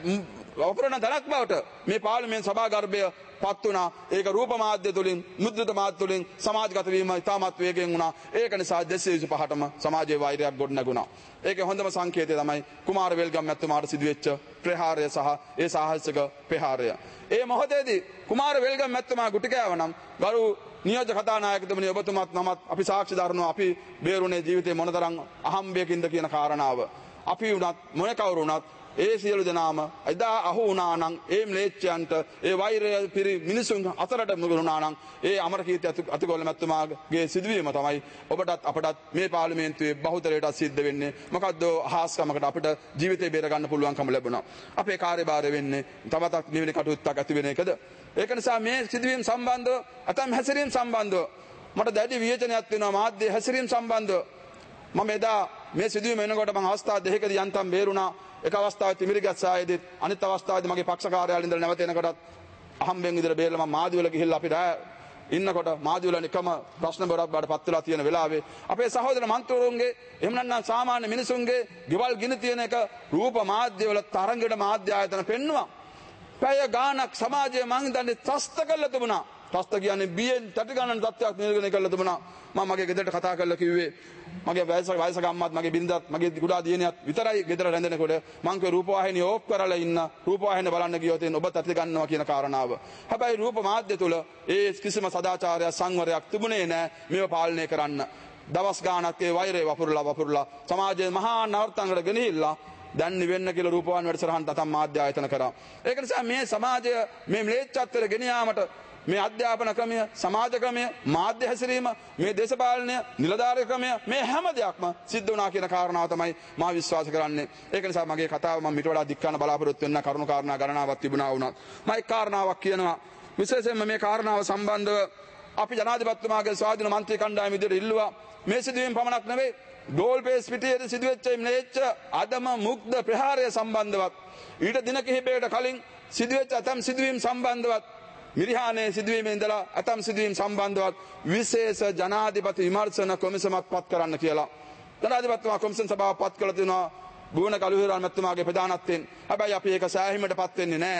වපුරන දරක් බවට මේ පාර්ලිමේන්තු සභාගර්භය පත් වුණා. ඒක රූප මාධ්‍ය තුලින් මුද්‍රිත මාධ්‍ය තුලින් සමාජගත වීම ඉතාමත් වේගයෙන් වුණා. ඒක නිසා දෙසිය විසිපහටම සමාජයේ වෛරයක් ගොඩ නැගුණා. ඒකේ හොඳම සංකේතය තමයි කුමාර වෙල්ගම් මැතිතුමාට සිදුවෙච්ච ප්‍රහාරය සහ ඒ සාහසික ප්‍රහාරය. ඒ මොහොතේදී කුමාර වෙල්ගම් මැතිතුමා ගුටි කෑව නම් ගරු නියෝජ්‍ය කතානායකතුමනි ඔබතුමාත් නමත් අපි සාක්ෂි දරනවා අපි බේරුණේ ජීවිතේ මොනතරම් අහම්බයකින්ද කියන කාරණාව. අපි වුණත් මොන කවුරු වුණත් ඒ සියලු දෙනාම එදා අහු වුණා නම් ඒ ම්ලේච්ඡයන්ට ඒ වෛරය පිරි මිනිසුන් අතරට මුගුණා නම් ඒ අමරකීර්ති අතිගොල්ල මැතිතුමාගේ සිදුවීම තමයි ඔබටත් අපටත් මේ පාර්ලිමේන්තුවේ බහුතරයට සිද්ධ වෙන්නේ. මොකද්ද හාස්කමකට අපිට ජීවිතේ බේර ගන්න පුළුවන්කම ලැබුණා. අපේ කාර්යභාරය වෙන්නේ තවතත් නිවෙන කටයුත්තක් ඇති වෙන එකද? ඒක නිසා මේ සිදුවීම් සම්බන්ධව අතම් හැසිරීම් සම්බන්ධව මට දැඩි විවේචනයක් වෙනවා මාධ්‍ය හැසිරීම් සම්බන්ධව. මම එදා මේ සිදුවීම වෙනකොට මම අවස්ථා දෙකකදී යන්තම් බේරුණා. එක අවස්ථාවේ තිමිරගස්සායේදී අනිත් අවස්ථාවේදී මගේ පක්ෂ කාර්යාලේ ඉඳලා නැවත එනකොටත් අහම්බෙන් විතර බේරලා මම මාදිවල ගිහිල්ලා අපි රෑ ඉන්නකොට මාදිවල නිකම ප්‍රශ්න බරක් බාට පත් වෙලා තියෙන වෙලාවේ අපේ සහෝදර මන්ත්‍රවරුන්ගේ එහෙම නැත්නම් සාමාන්‍ය මිනිසුන්ගේ ගෙවල් ගිනි තියෙන එක රූප මාධ්‍යවල තරංගයට මාධ්‍ය ආයතන පෙන්නුවා. පැය ගානක් සමාජයේ මං හිතන්නේ ත්‍ස්ත කළා තිබුණා. ත්‍ස්ත කියන්නේ බියෙන් තටි ගණන් තත්ත්වයක් නිර්ගණය කළා තිබුණා. මම මගේ ගෙදරට කතා කරලා කිව්වේ මගේ වයස වයසක අම්මත් මගේ බිරිඳත් මගේ කුඩා දියණියත් විතරයි ගෙදර රැඳෙනකොට මං කිව්ව රූපවාහිනිය ඕෆ් කරලා ඉන්න රූපවාහිනිය බලන්න ගියොත් ඔබ තටි ගන්නවා කියන කාරණාව. හැබැයි රූප මාධ්‍ය තුල ඒ කිසිම සදාචාරයක් සංවරයක් තිබුණේ නැහැ මේව පාලනය කරන්න. දවස් ගානක් ඒ වෛරය වපුරලා වපුරලා සමාජයේ මහා නවර්තනකට ගෙනහිල්ලා දැන් නිවෙන්න කියලා රූපවාහිනී වැඩසටහන් තතම් මාධ්‍ය ආයතන කරා. ඒක නිසා මේ සමාජය මේ ම්ලේච්ඡත්වයට ගෙන යාමට මේ අධ්‍යාපන ක්‍රමය, සමාජ ක්‍රමය, මාධ්‍ය හැසිරීම, මේ දේශපාලනය, නිලධාරී ක්‍රමය මේ හැම දෙයක්ම සිද්ධ වුණා කියන කාරණාව තමයි මා විශ්වාස කරන්නේ. ඒක නිසා මගේ කතාව මම ඊට වඩා දික් කරන්න බලාපොරොත්තු වෙන කරුණු කාරණා ගණනාවක් තිබුණා වුණත් මම එක් කාරණාවක් කියනවා. විශේෂයෙන්ම මේ කාරණාව සම්බන්ධව අපි ජනාධිපතිතුමාගේ ස්වාධීන මන්ත්‍රී කණ්ඩායම විදිහට ඉල්ලුවා. මේ සිදුවීම් පමණක් නෙවෙයි ගෝල්පේස් පිටියේ සිදුවෙච්ච ම්ලේච්ඡ අදම මුග්ධ ප්‍රහාරය සම්බන්ධවත් ඊට දින කිහිපයකට කලින් සිදුවෙච්ච අතම් සිදුවීම් සම්බන්ධවත් මිරිහානේ සිදුවීමේ ඉඳලා අතම් සිදුවීම් සම්බන්ධවත් විශේෂ ජනාධිපති විමර්ශන කොමිසමක් පත් කරන්න කියලා ජනාධිපතිතුමා කොමිසම් සභාව පත් කළ තිනවා බුවන කළුහිරාල් මැතිතුමාගේ ප්‍රධානත්වයෙන්. හැබැයි අපි ඒක සෑහීමටපත් වෙන්නේ නැහැ.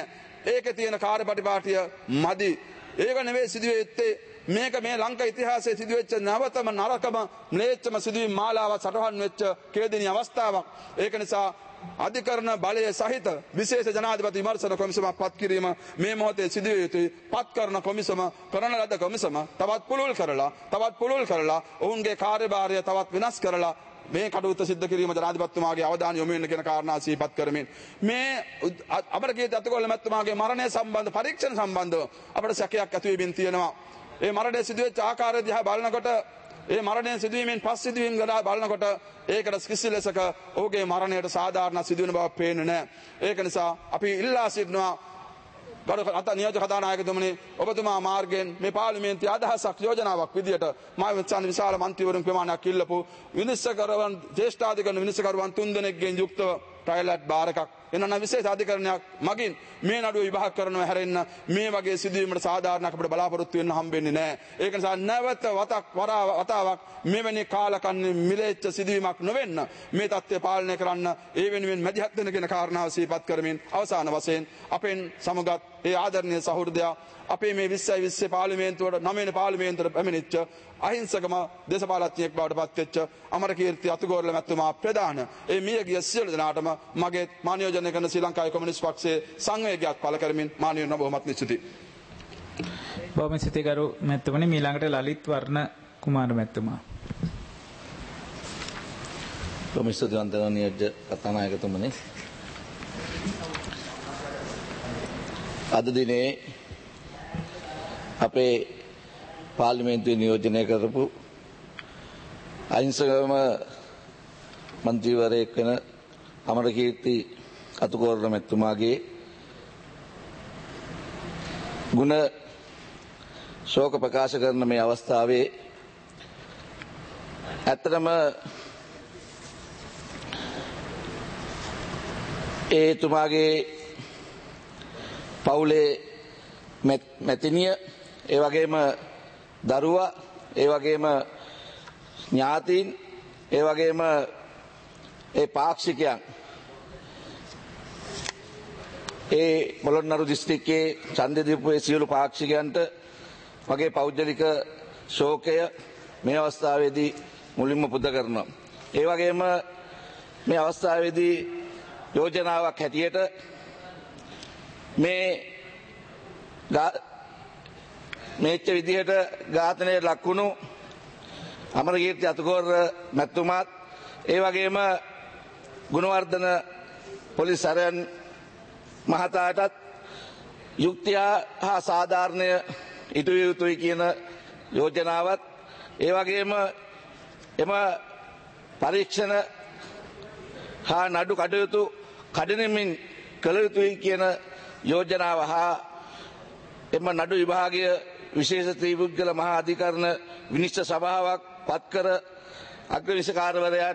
ඒකේ තියෙන කාර්යපටිපාටිය මදි. ඒක නෙවෙයි සිදුවේ යුත්තේ. මේක මේ ලංකා ඉතිහාසයේ සිදුවෙච්ච නවතම නරකම ම්ලේච්ඡම සිදුවීම් මාලාවක් සටහන් වෙච්ච කේදෙනී අවස්ථාවක්. ඒක නිසා අධිකරණ බලය සහිත විශේෂ ජනාධිපති විමර්ශන කොමිසමක් පත් කිරීම මේ මොහොතේ සිදුවිය යුතුයි. පත් කරන කොමිසම කරන ලද කොමිසම තවත් පුළුල් කරලා තවත් පුළුල් කරලා ඔවුන්ගේ කාර්යභාරය තවත් වෙනස් කරලා මේ කටයුත්ත සිද්ධ කිරීම ජනාධිපතිතුමාගේ අවධානය යොමු වෙන කියන කාරණා සිහිපත් කරමින් මේ අපරකීර්ති අතුගොල්ල මැතිතුමාගේ මරණය සම්බන්ධ පරීක්ෂණ සම්බන්ධව අපට සැකයක් ඇති වෙමින් තියෙනවා. ඒ මරණය සිදුවෙච්ච ආකාරය දිහා බලනකොට ඒ මරණය සිදුවීමෙන් පස් සිදුවීම් ගණන් බලනකොට ඒකට කිසි ලෙසක ඔහුගේ මරණයට සාධාරණ සිදුවෙන බව පේන්නේ නැහැ. ඒක නිසා අපි ඉල්ලා සිටිනවා ගරු අත නියෝජ්‍ය කතානායකතුමනි ඔබතුමා මාර්ගයෙන් මේ පාර්ලිමේන්තුවේ අදහසක් යෝජනාවක් විදියට මා වෙච්චාන විශාල මන්ත්‍රීවරුන් ප්‍රමාණයක් ඉල්ලපු විනිශ්චයකරුවන් ජ්‍යෙෂ්ඨාධිකරණ විනිශ්චයකරුවන් තුන් දෙනෙක්ගෙන් යුක්තව ටයිලට් බාර් එකක් එනනම් විශේෂ අධිකරණයක් මගින් මේ නඩුව විභාග කරනවා හැරෙන්න මේ වගේ සිදුවීමකට සාධාරණයක් අපිට බලාපොරොත්තු වෙන්න හම්බෙන්නේ නැහැ. ඒක නිසා නැවත වතක් වතාවක් මෙවැනි කාලකන්ණි මිලෙච්ච සිදුවීමක් නොවෙන්න මේ තත්ත්වය පාලනය කරන්න ඒ වෙනුවෙන් මැදිහත් වෙන කියන කාරණාව සිහිපත් කරමින් අවසාන වශයෙන් අපෙන් සමගත් ඒ ආදරණීය සහෘදයා අපේ මේ විස්සයි විස්සේ පාර්ලිමේන්තුවට නවවෙනි පාර්ලිමේන්තුවට පැමිණිච්ච අහිංසකම දේශපාලඥයෙක් බවට පත්වෙච්ච අමරකීර්ති අතුගෝරල මැතිතුමා ප්‍රධාන ඒ මියගිය සියලු දෙනාටම මගේ මා නියෝජනය කරන ශ්‍රී ලංකාවේ කොමියුනිස්ට් පක්ෂයේ සංවේගයක් පළ කරමින් මා නියෝජන බොහොමත් ස්තුතියි. බොහොම ස්තුතියි ගරු මැතිතුමනි. ඊළඟට ලලිත් වර්ණ කුමාර මැතිතුමා. බොහොම ස්තුතියි වන්දනා නියෝජ්‍ය කතානායකතුමනි. අද දිනේ අපේ පාර්ලිමේන්තුවේ නියෝජනය කරපු අහිංසකම මන්ත්‍රීවරයෙක් වෙන අමරකීර්ති අතුගෝරල මැතිතුමාගේ ගුණ ශෝක ප්‍රකාශ කරන මේ අවස්ථාවේ ඇත්තටම ඒ තුමාගේ පවුලේ මැතිනිය ඒ වගේම දරුවා ඒ වගේම ඥාතීන් ඒ වගේම ඒ පාක්ෂිකයන් ඒ පොළොන්නරු දිස්ත්‍රික්කයේ ඡන්දය දීපු ඒ සියලු පාක්ෂිකයන්ට මගේ පෞද්ගලික ශෝකය මේ අවස්ථාවේදී මුලින්ම පුද කරනවා. ඒ වගේම මේ අවස්ථාවේදී යෝජනාවක් හැටියට මේ මේච්ච විදිහට ඝාතනයට ලක්වුණු අමරකීර්ති අතුගෝර මැතිතුමාත් ඒ වගේම ගුණවර්ධන පොලිස් සරයන් මහතාටත් යුක්තිය හා සාධාරණය ඉටු යුතුයි කියන යෝජනාවත් ඒ වගේම එම පරීක්ෂණ හා නඩු කටයුතු කඩිනමින් කළ යුතුයි කියන යෝජනාව හා එම නඩු විභාගය විශේෂ ත්‍රිපුද්ගල මහා අධිකරණ විනිශ්චය සභාවක් පත්කර අග්‍රවිශකාරවරයාට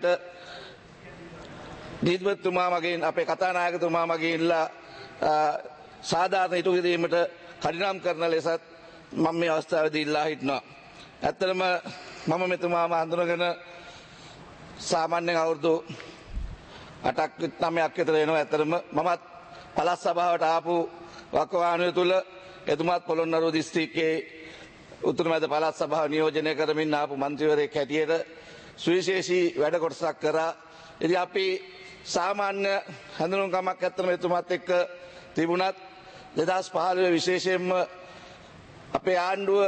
නීතිපතිතුමා මගින් අපේ කතානායකතුමා මගින් ඉල්ලා සාධාරණ ඉටු කිරීමට කඩිනම් කරන ලෙසත් මම මේ අවස්ථාවේදී ඉල්ලා හිටනවා. ඇත්තටම මම මෙතුමාම හඳුනගෙන සාමාන්‍යයෙන් අවුරුදු අටක් නවයක් විතර වෙනවා. ඇත්තටම මමත් පළාත් සභාවට ආපු වකවානුව තුල එතුමාත් පොළොන්නරුව දිස්ත්‍රික්කයේ උතුරු මැද පළාත් සභාව නියෝජනය කරමින් ආපු මන්ත්‍රීවරයෙක් හැටියට සුවිශේෂී වැඩ කොටසක් කරා. ඉතින් අපි සාමාන්‍ය හඳුනුම්කමක් ඇත්තම එතුමාත් එක්ක තිබුණත් දෙදහස් පහළොව විශේෂයෙන්ම අපේ ආණ්ඩුව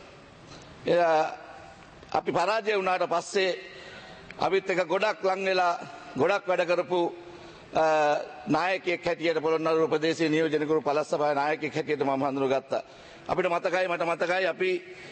අපි පරාජය වුණාට පස්සේ අපිත් එක්ක ගොඩක් ලං වෙලා ගොඩක් වැඩ කරපු නායකයෙක් හැටියට පොළොන්නරුව ප්‍රදේශයේ නියෝජනය කරපු පළාත් සභාවේ නායකයෙක් හැටියට මම හඳුනගත්තා. අපිට මතකයි මට මතකයි අපි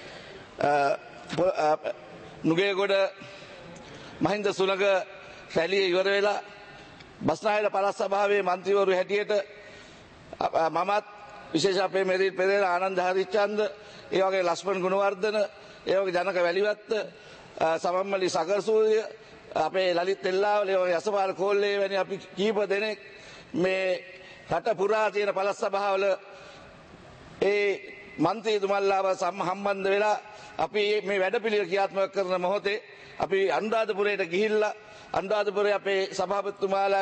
නුගේගොඩ මහින්ද සුනග රැළිය ඉවර වෙලා බස්නාහිර පළාත් සභාවේ මන්ත්‍රීවරු හැටියට මමත් විශේෂ අපේ මෙරිල් පෙරේරා ආනන්ද හරිචන්ද ඒ වගේ ලක්ෂ්මන් ගුණවර්ධන ඒ වගේ ජනක වැලිවත්ත සමම්මලි සගරසූරිය අපේ ලලිත් එල්ලාවල ඒ වගේ යසපාල කෝල්ලේ වැනි අපි කීප දෙනෙක් මේ රට පුරා තියෙන පළාත් සභාවල ඒ මන්ත්‍රීතුමල්ලාව සම්බන්ධ වෙලා අපි මේ වැඩපිළිවෙල ක්‍රියාත්මක කරන මොහොතේ අපි අනුරාධපුරයට ගිහිල්ලා අනුරාධපුරයේ අපේ සභාපතිතුමාලා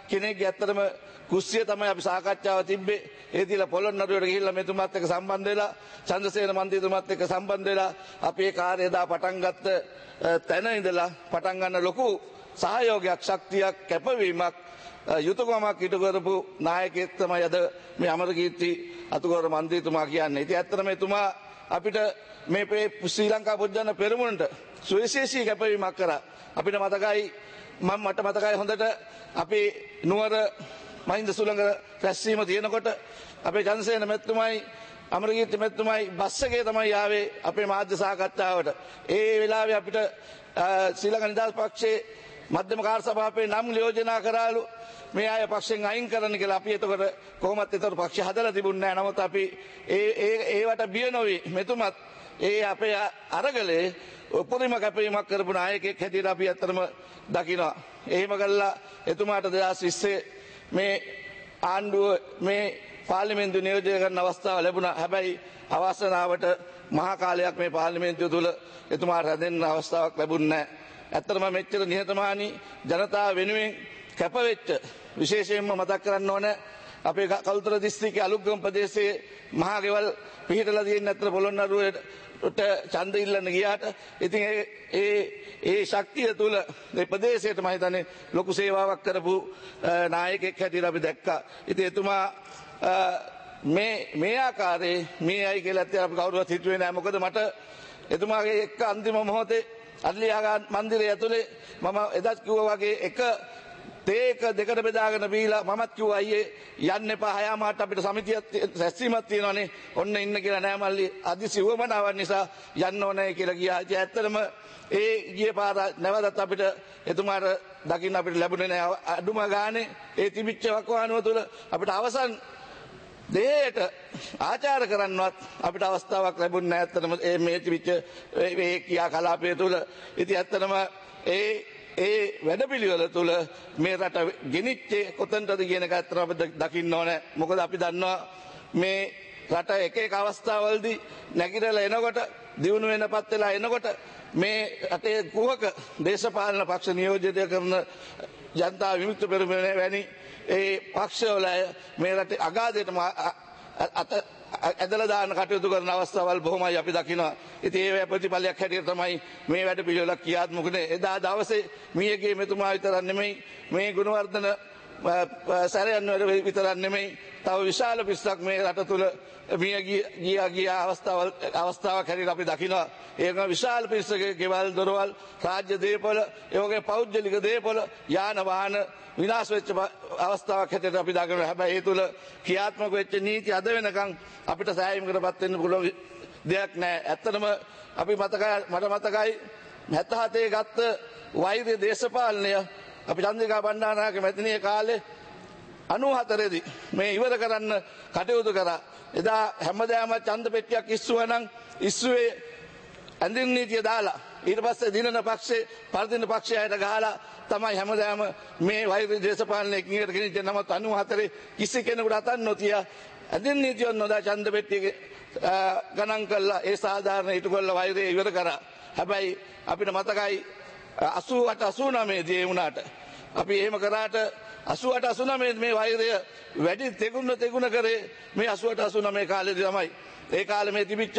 කෙනෙක්ගේ ඇත්තටම කුස්සිය තමයි අපි සාකච්ඡාව තිබ්බේ. ඒ දීලා පොළොන්නරුවට ගිහිල්ලා මෙතුමාත් එක්ක සම්බන්ධ වෙලා චන්ද්‍රසේන මන්ත්‍රීතුමාත් එක්ක සම්බන්ධ වෙලා අපි ඒ කාර්යය දා පටන් ගත්ත තැන ඉඳලා පටන් ගන්න ලොකු සහයෝගයක් ශක්තියක් කැපවීමක් යුතුයකමක් ඉටු කරපු නායකයෙක් තමයි අද මේ අමරකීර්ති අතුගොර මන්ත්‍රීතුමා කියන්නේ. ඉතින් ඇත්තටම එතුමා අපිට මේ ශ්‍රී ලංකා පොත්ජන පෙරමුණට සුවිශේෂී කැපවීමක් කරා. අපිට මතකයි මම මට මතකයි හොඳට අපි නුවර මහින්ද සුළඟ රැස්වීම තියෙනකොට අපේ චන්ද්‍රසේන මැතිතුමයි අමරකීර්ති මැතිතුමයි බස් එකේ තමයි ආවේ අපේ මාධ්‍ය සාකච්ඡාවට. ඒ වෙලාවේ අපිට ශ්‍රී ලංකා නිදහස් පක්ෂයේ මධ්‍යම කාර්ය සභාවේ නම් යෝජනා කරාලු මේ අය පක්ෂෙන් අයින් කරන්න කියලා. අපි එතකොට කොහොමත් ඒතර පක්ෂ හදලා තිබුණේ නැහැ. නමුත් අපි ඒ ඒ ඒවට බිය නොවි මෙතුමත් ඒ අපේ අරගලේ උපරිම කැපවීමක් කරපු නායකයෙක් හැටියට අපි ඇත්තටම දකිනවා. එහෙම කළා එතුමාට දෙදාස් විස්සේ මේ ආණ්ඩුව මේ පාර්ලිමේන්තු නියෝජනය කරන අවස්ථාව ලැබුණා. හැබැයි අවසනාවට මහා කාලයක් මේ පාර්ලිමේන්තුව තුල එතුමාට රැඳෙන්න අවස්ථාවක් ලැබුණේ නැහැ. ඇත්තටම මෙච්චර නිහතමානී ජනතාව වෙනුවෙන් කැපවෙච්ච විශේෂයෙන්ම මතක් කරන්න ඕන අපේ කළුතර දිස්ත්‍රික්කයේ අලුත්ගම ප්‍රදේශයේ මහා ගෙවල් පිහිටලා තියෙන අතර පොළොන්නරුවට ඡන්ද ඉල්ලන්න ගියාට ඉතින් ඒ ඒ ඒ ශක්තිය තුල මේ ප්‍රදේශයට මම හිතන්නේ ලොකු සේවාවක් කරපු නායකයෙක් හැටියට අපි දැක්කා. ඉතින් එතුමා මේ මේ ආකාරයේ මේ අය කියලා අපි කවුරුවත් හිතුවේ නැහැ. මොකද මට එතුමාගේ එක්ක අන්තිම මොහොතේ අඩලියාගා මන්දිරය ඇතුලේ මම එදත් කිව්වා වගේ එක තේක දෙකට බෙදාගෙන බීලා මමත් කිව්වා අයියේ යන්න එපා හයාමාට අපිට සමිතියක් රැස්වීමක් තියෙනවානේ ඔන්න ඉන්න කියලා නෑ මල්ලි අදිසි වමනාවක් නිසා යන්න ඕනේ කියලා ගියා. ඒ ඇත්තටම ඒ ගිය පාර නැවතත් අපිට එතුමාට දකින්න අපිට ලැබුණේ නෑ. අඩුම ගානේ ඒ තිබිච්ච වකවානුව තුළ අපිට අවසන් දෙයට ආචාර කරන්නවත් අපිට අවස්ථාවක් ලැබුණේ නැහැ. ඇත්තටම මේ තිබිච්ච මේ කියා කලාපය තුළ ඉතින් ඇත්තටම ඒ ඒ වැඩපිළිවෙල තුළ මේ රට ගෙනිච්චේ කොතනටද කියන එක අත්‍තරම අපි දකින්න ඕනේ. මොකද අපි දන්නවා මේ රට එක එක අවස්ථාවලදී නැගිටලා එනකොට දියුණු වෙනපත් වෙලා එනකොට මේ රටේ කුහක දේශපාලන පක්ෂ නියෝජිතය කරන ජනතා විමුක්ති පෙරමුණ වැනි ඒ පක්ෂවල මේ රටේ අගාධයටම අත ඇදලා දාන කටයුතු කරන අවස්ථාවල් බොහොමයි අපි දකිනවා. ඉතින් ඒ ප්‍රතිපලයක් හැටියට තමයි මේ වැඩ පිළිවෙලක් ක්‍රියාත්මක වෙන්නේ. එදා දවසේ මීයගේ මෙතුමා විතරක් නෙමෙයි මේ ගුණවර්ධන සැරයන් වල විතරක් නෙමෙයි තව විශාල පිරිසක් මේ රට තුල මිය ගියා ගියා අවස්ථාවල් අවස්ථාවක් හැටියට අපි දකිනවා. ඒක විශාල පිරිසකගේ ගෙවල් දොරවල් රාජ්‍ය දේපොළ ඒ වගේ පෞද්ගලික දේපොළ යාන වාහන විනාශ වෙච්ච අවස්ථාවක් හැටියට අපි දකිනවා. හැබැයි ඒ තුල ක්‍රියාත්මක වෙච්ච නීති අද වෙනකන් අපිට සෑහීමකටපත් වෙන්න පුළුවන් දෙයක් නෑ. ඇත්තටම අපි මතකයි මට මතකයි හැත්තහතේ ගත්ත වෛද්‍ය දේශපාලනය අපි චන්ද්‍රිකා බණ්ඩාරනායක මැතිණිය කාලේ අනූහතර දී මේ ඉවර කරන්න කටයුතු කරා. එදා හැමදාම ඡන්ද පෙට්ටියක් ඉස්සුවා නම් ඉස්සුවේ ඇඳින් නීතිය දාලා ඊට පස්සේ දිනන පක්ෂේ පරදින පක්ෂයට ගහලා තමයි හැමදාම මේ වෛද්‍ය දේශපාලනයේ කිංගට ගෙනිච්ච නමුත් අනූහතරේ කිසි කෙනෙකුට අතන් නොතිය ඇඳින් නීතිය නොදා ඡන්ද පෙට්ටියක ගණන් කළා ඒ සාධාරණ ඊට කොල්ල වෛද්‍ය ඉවර කරා. හැබැයි අපිට මතකයි අසූ අට අසූ නවය දී වුණාට අපි එහෙම කරාට අසූ අට අසූ නවය මේ වෛරය වැඩි තෙගුණ තෙගුණ කරේ මේ අසූ අට අසූ නවය කාලේදී තමයි. ඒ කාලේ මේ තිබිච්ච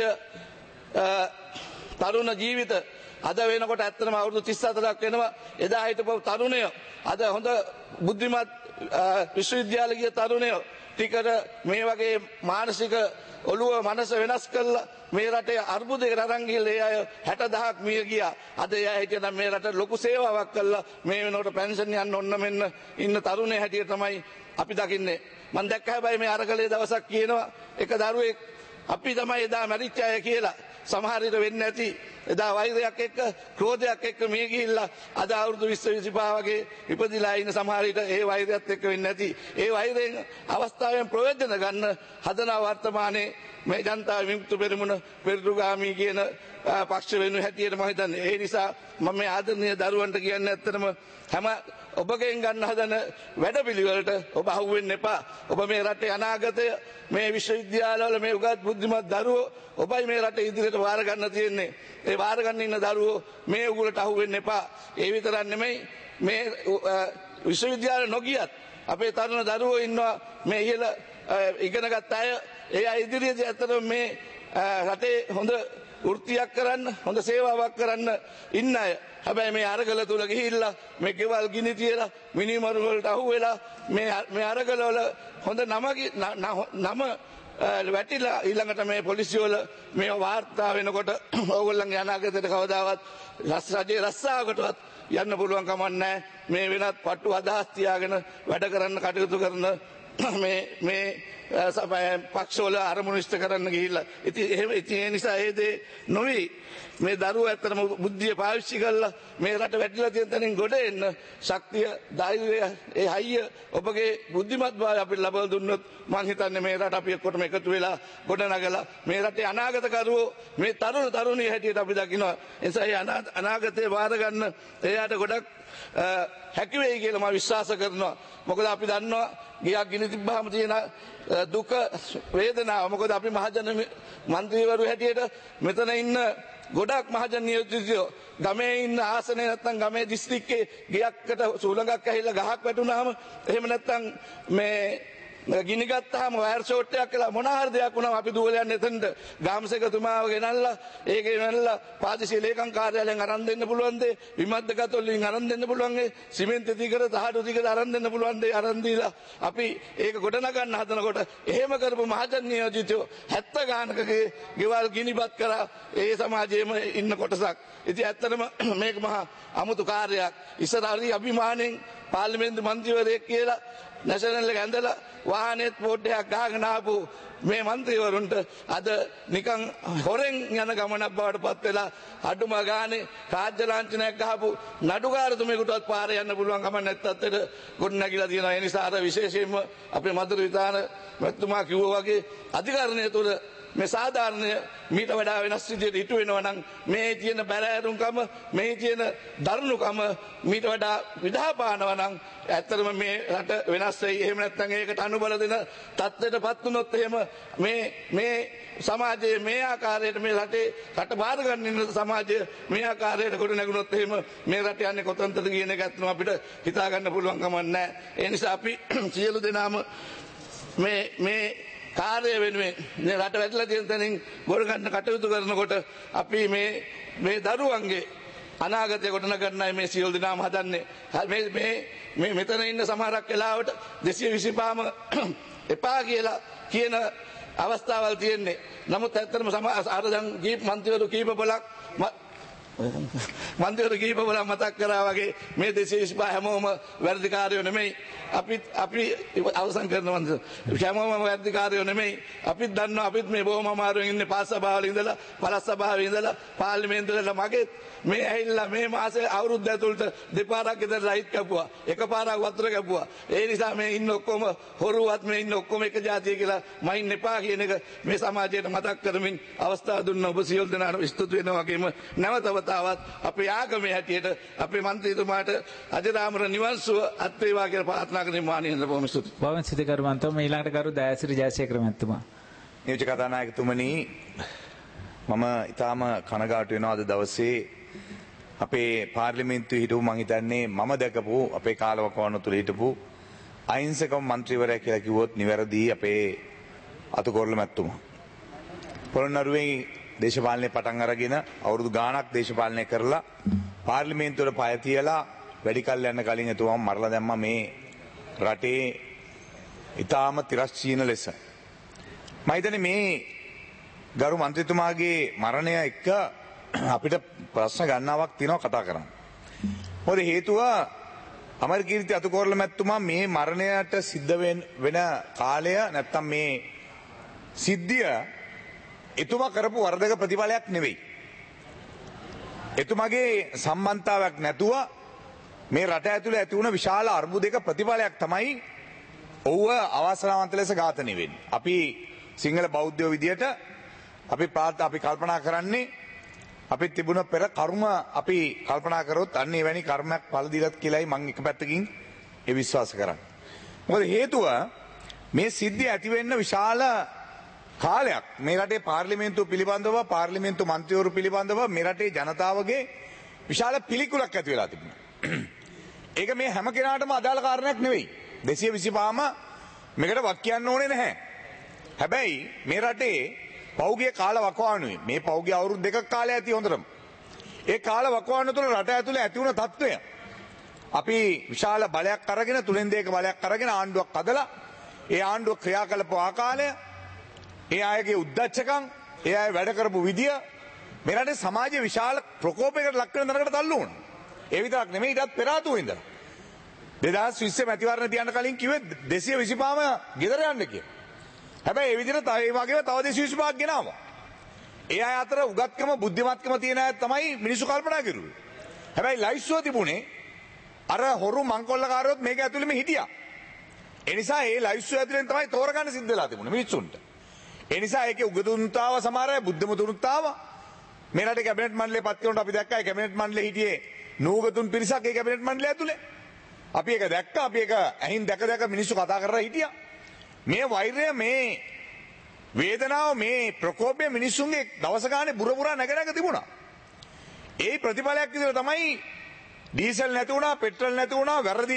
තරුණ ජීවිත අද වෙනකොට ඇත්තටම අවුරුදු තිස් හතරක් වෙනවා. එදා හිටපු තරුණයෝ අද හොඳ බුද්ධිමත් විශ්වවිද්‍යාල ගිය තරුණයෝ ටිකට මේ වගේ මානසික ඔළුව මනස වෙනස් කරලා මේ රටේ අර්බුදයකට අරන් ගිහලා ඒ අය හැට දහයක් මිය ගියා. අද ඒ අය හිටියනම් මේ රට ලොකු සේවාවක් කළා. මේ වෙනකොට පෙන්ෂන් යන්න ඔන්න මෙන්න ඉන්න තරුණේ හැටියට තමයි අපි දකින්නේ. මම දැක්ක හැබැයි මේ අරගලේ දවසක් කියනවා එක දරුවෙක් අපි තමයි එදා මැරිච්ච අය කියලා. සමහර විට වෙන්නේ නැති එදා වෛරයක් එක්ක ක්‍රෝධයක් එක්ක මිය ගිහිල්ලා අද අවුරුදු විස්ස විසිපහ වගේ ඉපදිලා ඉන්න සමහර විට ඒ වෛරයත් එක්ක වෙන්නේ නැති. ඒ වෛරයෙන් අවස්ථාවෙන් ප්‍රයෝජන ගන්න හදන වර්තමානයේ මේ ජනතා විමුක්ති පෙරමුණ පෙරදුගාමී කියන පක්ෂ වෙනු හැටියට මම හිතන්නේ. ඒ නිසා මම මේ ආදරණීය දරුවන්ට කියන්නේ ඇත්තටම හැම ඔබගෙන් ගන්න හදන වැඩපිළිවෙලට ඔබ අහු වෙන්න එපා. ඔබ මේ රටේ අනාගතය මේ විශ්වවිද්‍යාලවල මේ උගත් බුද්ධිමත් දරුවෝ ඔබයි මේ රට ඉදිරියට වාර ගන්න තියෙන්නේ. ඒ වාර ගන්න ඉන්න දරුවෝ මේ උගලට අහු වෙන්න එපා. ඒ විතරක් නෙමෙයි මේ විශ්වවිද්‍යාල නොගියත් අපේ තරුණ දරුවෝ ඉන්නවා මේ ඉහළ ඉගෙනගත් අය. ඒ අය ඉදිරියේදී ඇත්තටම මේ රටේ හොඳ වෘත්තියක් කරන්න හොඳ සේවාවක් කරන්න ඉන්න අය. හැබැයි මේ අරගල තුල ගිහිල්ලා මේ ගෙවල් ගිනි තියලා මිනිමරු වලට අහු වෙලා මේ මේ අරගල වල හොඳ නම නම වැටිලා ඊළඟට මේ පොලිසිය වල මේ වාර්තා වෙනකොට ඕගොල්ලන්ගේ අනාගතයට කවදාවත් රජයේ රස්සාවකටවත් යන්න පුළුවන් කමක් නැහැ. මේ වෙනත් පටු අදහස් තියාගෙන වැඩ කරන්න කටයුතු කරන මේ මේ පක්ෂවල අරමුණු ඉෂ්ට කරන්න ගිහිල්ලා ඉතින් එහෙම ඉතින් ඒ නිසා ඒ දේ නොවි මේ දරුවෝ ඇත්තටම බුද්ධිය පාවිච්චි කරලා මේ රට වැටිලා තියෙන තැනින් ගොඩ එන්න ශක්තිය ධෛර්යය ඒ හයිය ඔබගේ බුද්ධිමත් භාවය අපිට ලබා දුන්නොත් මම හිතන්නේ මේ රට අපි එක්කොටම එකතු වෙලා ගොඩ නගලා මේ රටේ අනාගත කරුවෝ මේ තරුණ තරුණිය හැටියට අපි දකිනවා. ඒ නිසා ඒ අනාගතේ වාර ගන්න එයාට ගොඩක් හැකි වෙයි කියලා මම විශ්වාස කරනවා. මොකද අපි දන්නවා ගියක් ගිනි තිබ්බාම තියෙන දුක වේදනාව. මොකද අපි මහජන මන්ත්‍රීවරු හැටියට මෙතන ඉන්න ගොඩක් මහජන නියෝජිතයෝ ගමේ ඉන්න ආසනේ නැත්තම් ගමේ දිස්ත්‍රික්කේ ගියක්කට සූලඟක් ඇහිලා ගහක් වැටුනහම එහෙම නැත්තම් මේ ගිනි ගත්තාම වයර් ෂෝට් එකක් කියලා මොන හරි දෙයක් වුණාම අපි දුවල යන්නේ එතනට ගාමසේකතුමාව ගෙනල්ලා ඒක ගෙනල්ලා පාදිසිය ලේකම් කාර්යාලයෙන් අරන් දෙන්න පුළුවන් දේ විමද්දගත වලින් අරන් දෙන්න පුළුවන් ඒ සිමෙන්ති ටිකර තහඩු ටිකර අරන් දෙන්න පුළුවන් දේ අරන් දීලා අපි ඒක ගොඩනගන්න හදනකොට එහෙම කරපු මහජන නියෝජිතයෝ හැත්තෑ ගානකගේ ගෙවල් ගිනිපත් කරා ඒ සමාජයේම ඉන්න කොටසක්. ඉතින් ඇත්තටම මේක මහා අමුතු කාර්යයක්. ඉස්සර හරි අභිමාණයෙන් පාර්ලිමේන්තු මන්ත්‍රීවරයෙක් කියලා නැෂනල් එක ඇඳලා වාහනේත් පොඩ්ඩක් ගහගෙන ආපු මේ മന്ത്രിවරුන්ට අද නිකන් හොරෙන් යන ගමනක් බවට පත් වෙලා අඩුම ගානේ රාජ්‍ය ලාංඡනයක් ගහපු නඩුකාරතුමෙකුටවත් පාරේ යන්න පුළුවන් කම නැත්තත් ගොඩ නැගිලා තියෙනවා. ඒ නිසා අර විශේෂයෙන්ම අපේ මధుර විතාන මැතිතුමා කිව්වා වගේ අධිකරණය තුළ මේ සාධාරණය මීට වඩා වෙනස් විදිහට හිටු වෙනවා නම් මේ තියෙන බැලෑරුම්කම මේ තියෙන දරුණුකම මීට වඩා විදහාපානවා නම් ඇත්තටම මේ රට වෙනස් වෙයි. එහෙම නැත්නම් ඒකට අනුබල දෙන තත්ත්වයටපත් වුණොත් එහෙම මේ මේ සමාජයේ මේ ආකාරයට මේ රටේ රට බාර ගන්න ඉන්න සමාජය මේ ආකාරයට කොට නැගුණොත් එහෙම මේ රට යන්නේ කොතනටද කියන එක ඇත්තම අපිට හිතා ගන්න පුළුවන් කමක් නැහැ. ඒ නිසා අපි සියලු දෙනාම මේ මේ කාර්ය වෙනුවෙන් මේ රට වැටලා තියෙන තැනින් ගොඩ ගන්න කටයුතු කරනකොට අපි මේ මේ දරුවන්ගේ අනාගතය ගොඩනගන්නයි මේ සියලු දෙනාම හදන්නේ. මේ මේ මේ මෙතන ඉන්න සමහරක් වෙලාවට දෙසිය විසිපහම එපා කියලා කියන අවස්ථාවල් තියෙන්නේ. නමුත් ඇත්තටම අර දැන් ජීප් මන්ත්‍රීවරු කීප බලක් මන්ත්‍රීවරු කීප බලක් මතක් කරා වගේ මේ දෙසිය විසිපහ හැමෝම වැඩිකාරයෝ නෙමෙයි. අපි අපි අවසන් කරනවා හැමෝම වැඩිකාරයෝ නෙමෙයි. අපිත් දන්නවා අපිත් මේ බොහොම අමාරුවෙන් ඉන්නේ පාස් සභාවල ඉඳලා පළාත් සභාවේ ඉඳලා පාර්ලිමේන්තුවල මගේ මේ ඇහිල්ලා මේ මාසේ අවුරුද්ද ඇතුළත දෙපාරක් විතර ලයිට් කැපුවා. එකපාරක් වතුර කැපුවා. ඒ නිසා මේ ඉන්න ඔක්කොම හොරුවත් මේ ඉන්න ඔක්කොම එක જાතිය කියලා මයින් එපා කියන එක මේ සමාජයට මතක් කරමින් අවස්ථාව දුන්න ඔබ සියලු දෙනාට ස්තුති වෙනවා වගේම නැවත වතාවත් අපේ ආගමේ හැටියට අපේ මන්ත්‍රීතුමාට අජරාමර නිවන් සුව අත් වේවා කියලා ප්‍රාර්ථනා කරමින් මානින්න බොහොම ස්තුතියි. බවන් සිතකරුවන්තම ඊළඟට කරු දයාසිරි ජයසේකර මැතිතුමා. නියෝජ්‍ය කතානායකතුමනි මම ඊටාම කනගාටු වෙනවා අද දවසේ අපේ පාර්ලිමේන්තුවේ හිටපු මං හිතන්නේ මම දැකපු අපේ කාලවකවානුව තුළ හිටපු අහිංසකම මන්ත්‍රීවරයා කියලා කිව්වොත් නිවැරදි අපේ අතුකොරළ මැතිතුමා. පොළොන්නරුවේ දේශපාලනය පටන් අරගෙන අවුරුදු ගාණක් දේශපාලනය කරලා පාර්ලිමේන්තුවට පය තියලා වැඩි කල් යන්න කලින් එතුමා මරලා දැම්මා මේ රටේ ඊටාම තිරස්චීන ලෙස. මම හිතන්නේ මේ ගරු මන්ත්‍රීතුමාගේ මරණය එක්ක අපිට ප්‍රශ්න ගණනාවක් තියෙනවා කතා කරන්න. මොකද හේතුව අමරකීර්ති අතුකොරළ මැතිතුමා මේ මරණයට සිද්ධ වෙන කාලය නැත්තම් මේ සිද්ධිය එතුමා කරපු වරදක ප්‍රතිඵලයක් නෙවෙයි. එතුමාගේ සම්බන්ධතාවයක් නැතුව මේ රට ඇතුළේ ඇති වුණ විශාල අර්බුදයක ප්‍රතිඵලයක් තමයි ඔව්ව අවාසනාවන්ත ලෙස ඝාතනය වෙන්නේ. අපි සිංහල බෞද්ධයෝ විදියට අපි ප්‍රාර්ථ අපි කල්පනා කරන්නේ අපි තිබුණ පෙර කර්ම අපි කල්පනා කරොත් අන්න එවැනි කර්මයක් පළ දීලත් කියලායි මම එක පැත්තකින් ඒ විශ්වාස කරන්නේ. මොකද හේතුව මේ සිද්ධිය ඇති වෙන්න විශාල කාලයක් මේ රටේ පාර්ලිමේන්තුව පිළිබඳව පාර්ලිමේන්තු මන්ත්‍රීවරු පිළිබඳව මේ රටේ ජනතාවගේ විශාල පිළිකුලක් ඇති වෙලා තිබුණා. ඒක මේ හැම කෙනාටම අදාළ කාරණයක් නෙවෙයි. දෙසිය විසිපහම මේකට වක් කියන්න ඕනේ නැහැ. හැබැයි මේ රටේ පෞගිය කාල වකවානුවේ මේ පෞගිය අවුරුදු දෙකක් කාලය ඇති හොඳටම. ඒ කාල වකවානුව තුළ රට ඇතුලේ ඇති වුණ තත්ත්වය අපි විශාල බලයක් අරගෙන තුනෙන් දෙක බලයක් අරගෙන ආණ්ඩුවක් හදලා ඒ ආණ්ඩුව ක්‍රියා කළපු ආකාරය ඒ අයගේ උද්දච්චකම් ඒ අය වැඩ කරපු විදිය මේ රටේ සමාජයේ විශාල ප්‍රකෝපයකට ලක් වෙන තැනකට තල්ලු වුණා. ඒ විතරක් නෙමෙයි ඊටත් පෙර ආතුව ඉඳලා දෙදාස් විස්ස මැතිවරණ තියන්න කලින් කිව්වේ දෙසිය විසිපහම ගෙදර යන්න කියලා. හැබැයි ඒ විදිහට තව ඒ වගේම තව දෙසිය විසිපහක් ගෙනාවා. ඒ අය අතර උගත්කම බුද්ධිමත්කම තියෙන අය තමයි මිනිස්සු කල්පනා කරුවේ. හැබැයි ලයිස්ට්ුව තිබුණේ අර හොරු මංකොල්ලකාරයොත් මේක ඇතුළෙම හිටියා. ඒ නිසා ඒ ලයිස්ට්ුව ඇතුලෙන් තමයි තෝරගන්න සිද්ධ වෙලා තිබුණේ මිනිස්සුන්ට. ඒ නිසා ඒකේ උගතුන්තාව සමහර අය බුද්ධමතුන්තාව මේ රටේ කැබිනට් මණ්ඩලය පත් කරනකොට අපි දැක්කා ඒ කැබිනට් මණ්ඩලයේ හිටියේ නූගතුන් පිරිසක් ඒ කැබිනට් මණ්ඩලය ඇතුලේ. අපි ඒක දැක්කා අපි ඒක ඇහින් දැක දැක මිනිස්සු කතා කරලා හිටියා. මේ වෛරය මේ වේදනාව මේ ප්‍රකෝපය මිනිස්සුන්ගේ දවස ගානේ බුර බුරා නැග නැග තිබුණා. ඒ ප්‍රතිඵලයක් විදිහට තමයි ඩීසල් නැති වුණා, පෙට්‍රල් නැති වුණා, වැරදි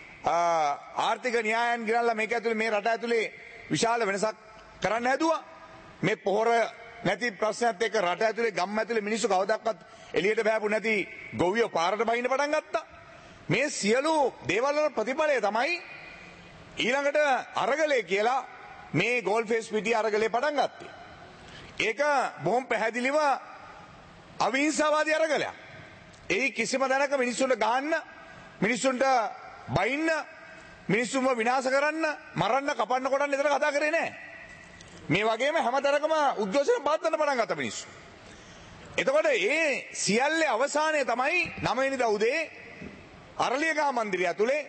ආර්ථික න්‍යායන් ගිරල්ලා මේක ඇතුලේ මේ රට ඇතුලේ විශාල වෙනසක් කරන්න හැදුවා. මේ පොහොර නැති ප්‍රශ්නයත් එක්ක රට ඇතුලේ ගම් ඇතුලේ මිනිස්සු කවදාවත් එළියට බෑපු නැති ගොවියෝ පාරට බහින්න පටන් ගත්තා. මේ සියලු දේවල් වල ප්‍රතිඵලය තමයි ඊළඟට අරගලේ කියලා මේ ගෝල් ෆේස් පිටිය අරගලේ පටන් ගත්තේ. ඒක බොහොම පැහැදිලිව අවිහිංසාවාදී අරගලයක්. ඒ කිසිම දැනක මිනිස්සුන්ට ගහන්න, මිනිස්සුන්ට බයින්න, මිනිස්සුන්ව විනාශ කරන්න, මරන්න, කපන්න කොටන්න විතර කතා කරේ නැහැ. මේ වගේම හැමතරකම උද්ඝෝෂණ පාත්තන්න පටන් ගත්ත මිනිස්සු. එතකොට ඒ සියල්ලේ අවසානය තමයි නව වෙනිදා උදේ අරලියගහ මන්දිරය ඇතුලේ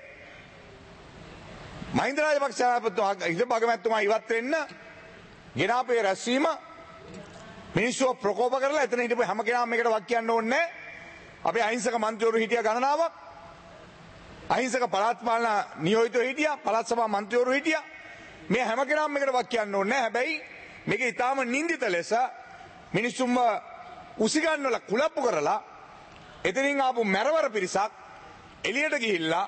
මහින්ද රාජපක්ෂ සභාපතිතුමා හිටපු අගමැතිතුමා ඉවත් වෙන්න ගෙනාපේ රැස්වීම මිනිස්සුව ප්‍රකෝප කරලා එතන හිටපු හැම කෙනාම මේකට වක් කියන්න ඕනේ නැහැ. අපේ අහිංසක මන්ත්‍රීවරු හිටියා ගණනාවක්. අහිංසක පළාත් පාලන නියෝජිතයෝ හිටියා, පළාත් සභා මන්ත්‍රීවරු හිටියා. මේ හැම කෙනාම මේකට වක් කියන්න ඕනේ නැහැ. හැබැයි මේක ඊටාම නින්දිත ලෙස මිනිස්සුන්ව උසිගන්නවලා කුලප්පු කරලා එතනින් ආපු මැරවර පිරිසක් එළියට ගිහිල්ලා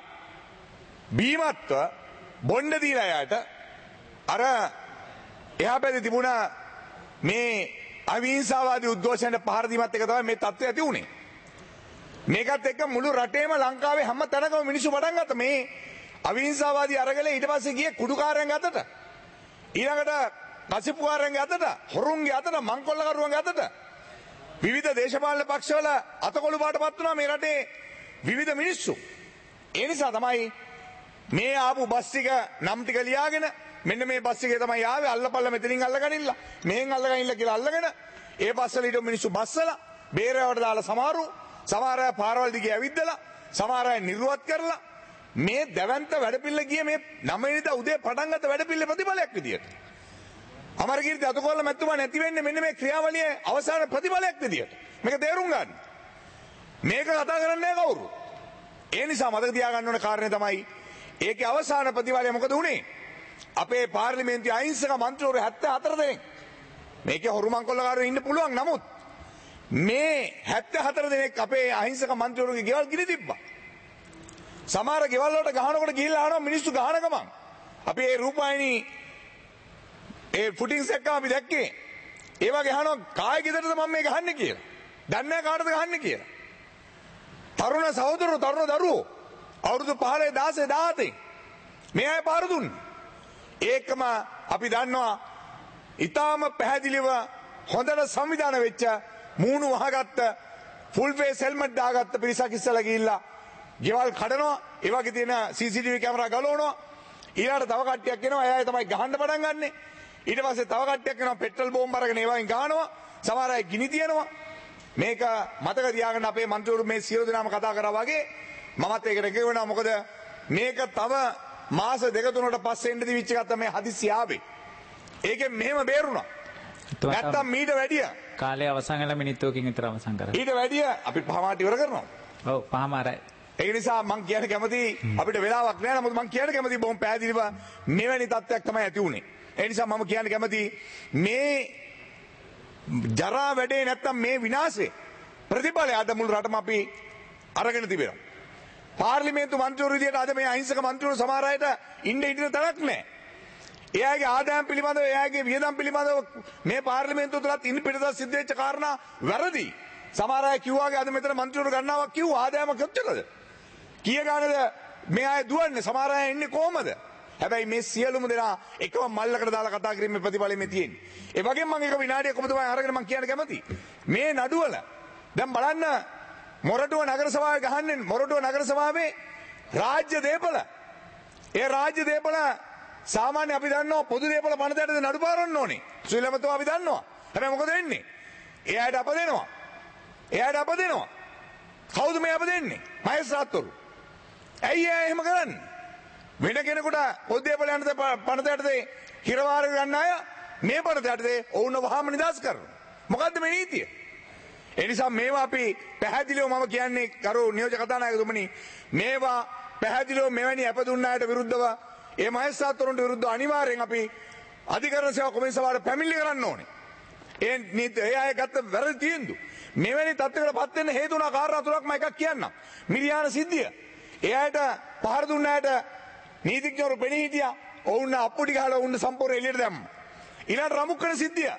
බීමත්ව බොණ්ඩ දීලා යාට අර එහා පැත්තේ තිබුණ මේ අවිහිංසාවාදී උද්ඝෝෂණයට පහර දීමත් එක තමයි මේ තත්ත්වය ඇති වුනේ. මේකත් එක්ක මුළු රටේම ලංකාවේ හැම තැනකම මිනිස්සු පටන් ගත්තා මේ අවිහිංසාවාදී අරගලේ ඊට පස්සේ ගියේ කුඩුකාරයන්ගේ අතට. ඊළඟට කසිපුකාරයන්ගේ අතට, හොරුන්ගේ අතට, මංකොල්ලකරුවන්ගේ අතට. විවිධ දේශපාලන පක්ෂවල අතකොළු පාටපත් වුණා මේ රටේ විවිධ මිනිස්සු. ඒ නිසා තමයි මේ ආපු බස් ටික නම් ටික ලියාගෙන මෙන්න මේ බස් එකේ තමයි ආවේ අල්ලපල්ල මෙතනින් අල්ලගනින්න මෙහෙන් අල්ලගනින්න කියලා අල්ලගෙන ඒ බස් වල හිටපු මිනිස්සු බස්සලා බේරවට දාලා සමහරු සමහර අය පාරවල් දිගේ ඇවිද්දලා සමහර අය නිර්වත් කරලා මේ දැවැන්ත වැඩපිළිවෙල ගියේ මේ නව වෙනිදා උදේ පටන් ගත්ත වැඩපිළිවෙල ප්‍රතිඵලයක් විදියට. අමරකීර්ති අතකොල්ල මැතිතුමා නැති වෙන්නේ මෙන්න මේ ක්‍රියාවලියේ අවසාන ප්‍රතිඵලයක් විදියට. මේක තේරුම් ගන්න. මේක කතා කරන්නේ නැහැ කවුරු. ඒ නිසා මතක තියාගන්න ඕන කාරණේ තමයි ඒකේ අවසාන ප්‍රතිඵලය මොකද වුනේ? අපේ පාර්ලිමේන්තුවේ අහිංසක මන්ත්‍රීවරු හැත්තෑ හතර දෙනෙක්. මේකේ හොරු මංකොල්ලකාරයෝ ඉන්න පුළුවන්. නමුත් මේ හැත්තෑ හතර දෙනෙක් අපේ අහිංසක මන්ත්‍රීවරුගේ ගෙවල් ගිනි තිබ්බා. සමහර ගෙවල් වලට ගහනකොට ගිහිල්ලා අහනවා මිනිස්සු ගහන ගමන්. අපි ඒ රූපాయని ඒ ෆුටින්ග්ස් එක අපි දැක්කේ. ඒ වගේ අහනවා කායි ගෙදරද මම මේ ගහන්නේ කියලා. දන්නේ නැහැ කාටද ගහන්නේ කියලා. තරුණ සහෝදරයෝ තරුණ දරුවෝ අවුරුදු පහළොව දාසය දාහතේ මේ අය පාර දුන්නේ. ඒකම අපි දන්නවා ඊටාම පැහැදිලිව හොඳට සංවිධානය වෙච්ච මූණු වහගත්ත ෆුල් ෆේස් හෙල්මට් දාගත්ත පිරිසක් ඉස්සලා ගිහිල්ලා ගෙවල් කඩනවා. ඒ වගේ තියෙන සී සී ටී වී කැමරා ගලවනවා. ඊළඟට තව කට්ටියක් එනවා. එයා තමයි ගහන්න පටන් ගන්නෙ. ඊට පස්සේ තව කට්ටියක් එනවා පෙට්‍රල් බෝම්බ අරගෙන ඒවායින් ගහනවා. සමහර අය ගිනි තියනවා. මේක මතක තියාගන්න අපේ මන්ත්‍රීවරු මේ සියලු දෙනාම කතා කරා වගේ මමත් ඒකට කියවනවා. මොකද මේක තව මාස දෙක තුනකට පස්සේ එන්න දිවිච්ච ගත්ත මේ හදිස්සි ආවේ. ඒකෙන් මෙහෙම බේරුණා. නැත්තම් මීට වැඩිය කාලය අවසන් වෙලා මිනිත්තුවකින් විතර අවසන් කරා. ඊට වැඩිය අපි පහමාට ඉවර කරනවා. ඔව් පහමාරයි. ඒ නිසා මම කියන්න කැමති අපිට වෙලාවක් නෑ. නමුත් මම කියන්න කැමති බොහොම පැහැදිලිව මෙවැනි තත්ත්වයක් තමයි ඇති වුනේ. ඒ නිසා මම කියන්න කැමති මේ ජරා වැඩේ නැත්තම් මේ විනාශේ ප්‍රතිඵලය අද මුළු රටම අපි අරගෙන තිබෙනවා. පාර්ලිමේන්තු මන්ත්‍රීවරු විදියට අද මේ අහිංසක මන්ත්‍රීවරු සමහර අයට ඉන්න ඉන්න තරක් නැහැ. එයාගේ ආදායම් පිළිබඳව එයාගේ වියදම් පිළිබඳව මේ පාර්ලිමේන්තුව තුලත් ඉන්න පිටත සිද්ධ වෙච්ච කාරණා වැරදි. සමහර අය කිව්වාගේ අද මෙතන මන්ත්‍රීවරු ගන්නවක් කිව්වා ආදායම කොච්චරද? කීය ගානද මේ අය දුවන්නේ? සමහර අය ඉන්නේ කොහමද? හැබැයි මේ සියලුම දෙනා එකම මල්ලකට දාලා කතා කිරීමේ ප්‍රතිඵලෙ මේ තියෙන්නේ. ඒ වගේම මම එක විනාඩියක් ඔබතුමායි අරගෙන මම කියන්න කැමතියි. මේ නඩුවල දැන් බලන්න මොරටුව නගර සභාවේ ගහන්නේ මොරටුව නගර සභාවේ රාජ්‍ය දේපල. ඒ රාජ්‍ය දේපල සාමාන්‍ය අපි දන්නවා පොදු දේපල පනතයටද නඩු පාරවන්න ඕනේ. සුවිලමතුමා අපි දන්නවා. හැබැයි මොකද වෙන්නේ? එයාට අප දෙනවා. එයාට අප දෙනවා. කවුද මේ අප දෙන්නේ? මහේස්ත්‍රාත්වරු. ඇයි එයා එහෙම කරන්නේ? වෙන කෙනෙකුට පොදු දේපල යන පනතයටද හිරවාර ගන්න අය මේ පනතයටද ඔවුන්ව වහාම නිදාස් කරනවා. මොකද්ද මේ නීතිය? ඒ නිසා මේවා අපි පැහැදිලිව මම කියන්නේ කරු නියෝජක කතානායකතුමනි මේවා පැහැදිලිව මෙවැනි අප දුන්න අයට විරුද්ධව ඒ මහේස්ත්‍රාත්වරුන්ට විරුද්ධව අනිවාර්යෙන් අපි අධිකරණ සේවා කොමිසමාවට පැමිණිලි කරන්න ඕනේ. ඒ නීති ඒ අය ගත්ත වැරදි තීන්දුව මෙවැනි තත්ත්වයකට පත් වෙන්න හේතු වුණා කාරණා තුනක් මම එකක් කියන්නම්. මිරියාන සිද්ධිය. ඒ අයට පහර දුන්න අයට නීතිඥවරු පෙනී හිටියා. ඔවුන් අප්පුඩි ගහලා ඔවුන් සම්පූර්ණ එළියට දැම්මා. ඊළඟ රමුක්කන සිද්ධිය.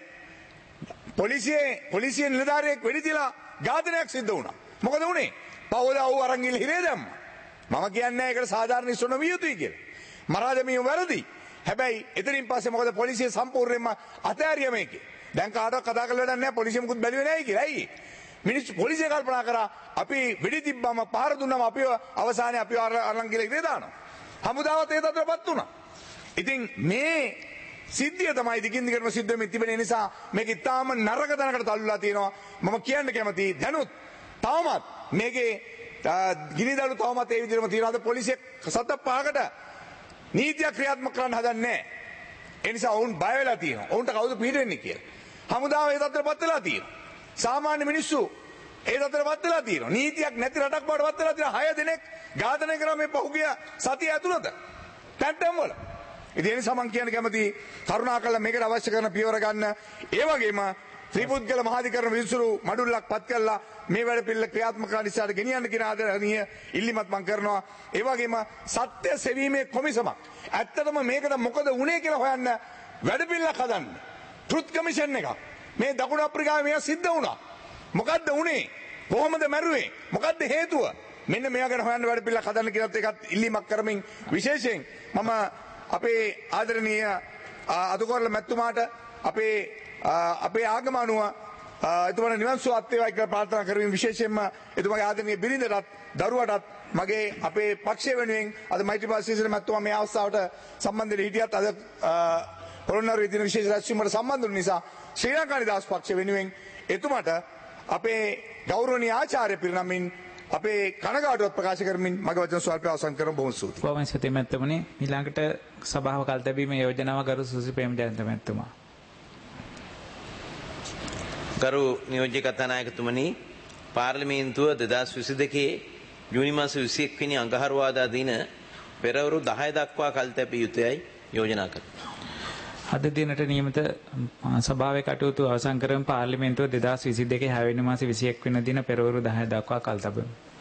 පොලිසියේ පොලිසිය නිලධාරියෙක් වෙඩි තියලා ඝාතනයක් සිද්ධ වුණා. මොකද වුනේ? පවුලා ඌ අරන් ගිහලා හිරේ දැම්මා. මම කියන්නේ ඒකට සාධාරණ ඉස්සොන විය යුතුයි කියලා. මරා දැමීම වැරදි. හැබැයි එතනින් පස්සේ මොකද පොලිසිය සම්පූර්ණයෙන්ම අතෑරිය මේකේ. දැන් කාටවත් කතා කරලා වැඩක් නැහැ පොලිසිය මුකුත් බැලුවේ නැහැ කියලා. ඇයි? මිනිස්සු පොලිසිය කල්පනා කරා අපි වෙඩි තිබ්බම පහර දුන්නම අපිව අවසානයේ අපිව අරන් ගිහලා හිරේ දානවා. හමුදාවත් ඒ තත්ත්වයටපත් වුණා. ඉතින් මේ සිද්ධිය තමයි දිගින් දිගටම සිද්ධ වෙමින් තිබෙන නිසා මේක ඉතාම නරක තැනකට තල්ලුලා තියෙනවා. මම කියන්න කැමතියි දැනුත් තවමත් මේකේ ගිනිදළු තවමත් ඒ විදිහටම තියෙනවා. අද පොලිසිය සත පහකට නීතියක් ක්‍රියාත්මක කරන්න හදන්නේ නැහැ. ඒ නිසා ඔවුන් බය වෙලා තියෙනවා. ඔවුන්ට කවුද පිට වෙන්නේ කියලා. හමුදාව ඒ තත්ත්වයටපත් වෙලා තියෙනවා. සාමාන්‍ය මිනිස්සු ඒ තත්ත්වයටපත් වෙලා තියෙනවා. නීතියක් නැති රටක් බවට පත් වෙලා තියෙනවා. හය දෙනෙක් ඝාතනය කරා මේ පහුගිය සතිය ඇතුළත. තැන්ටම් වල. ඉතින් ඒ නිසා මම කියන්න කැමතියි කරුණාකරලා මේකට අවශ්‍ය කරන පියවර ගන්න. ඒ වගේම ත්‍රිපුද්ගල මහාධිකරණ විසිරු මඩුල්ලක් පත් කළා මේ වැඩ පිළිවෙල ක්‍රියාත්මක කරන්න ඉස්සරහට ගෙනියන්න කියන ආදරණීය ඉල්ලීමත් මම කරනවා. ඒ වගේම සත්‍ය සෙවීමේ කොමිසමක්. ඇත්තටම මේකට මොකද වුනේ කියලා හොයන්න වැඩ පිළිවෙලක් හදන්න. ට්‍රුත් කමිෂන් එකක්. මේ දකුණු අප්‍රිකාවේ මේක සිද්ධ වුණා. මොකද්ද වුනේ? කොහොමද මැරුවේ? මොකද්ද හේතුව? මෙන්න මේවා ගැන හොයන්න වැඩ පිළිවෙලක් හදන්න කියලාත් ඒකත් ඉල්ලීමක් කරමින් විශේෂයෙන් මම අපේ ආදරණීය අතුකොරළ මැතිතුමාට අපේ අපේ ආගම අනුව එතුමාට නිවන් සුවපත් වේවා කියලා ප්‍රාර්ථනා කරමින් විශේෂයෙන්ම එතුමාගේ ආදරණීය බිරිඳටත් දරුවටත් මගේ අපේ පක්ෂය වෙනුවෙන් අද මෛත්‍රීපාල සිරිසේන මැතිතුමා මේ අවස්ථාවට සම්බන්ධ වෙලා හිටියත් අද පොළොන්නරුවේ දින විශේෂ රැස්වීමකට සම්බන්ධ වුණ නිසා ශ්‍රී ලංකා නිදහස් පක්ෂය වෙනුවෙන් එතුමාට අපේ ගෞරවනීය ආචාර්ය පිරිනමින් අපේ කනගාටුවත් ප්‍රකාශ කරමින් මගේ වචන ස්වල්ප අවසන් කරමු. බොහොම ස්තුතියි. බොහොම ස්තුතියි මැතිතුමනි. ඊළඟට සභාව කල්තැබීමේ යෝජනාව ගරු සුසි ප්‍රේමජයන්ත මැතිතුමා. ගරු නියෝජ්‍ය කතානායකතුමනි, පාර්ලිමේන්තුව දෙදහස් විසි දෙකේ ජූනි මාස විසි එක් වෙනි අඟහරුවාදා දින පෙරවරු දහය දක්වා කල්තැබිය යුතුයයි යෝජනා කරනවා. අද දිනට නියමිත සභාවේ කටයුතු අවසන් කරමින් පාර්ලිමේන්තුව දෙදහස් විසි දෙකේ හය වෙනි මාසේ විසි එක් වෙනි දින පෙරවරු දහය දක්වා කල්තැබෙමු.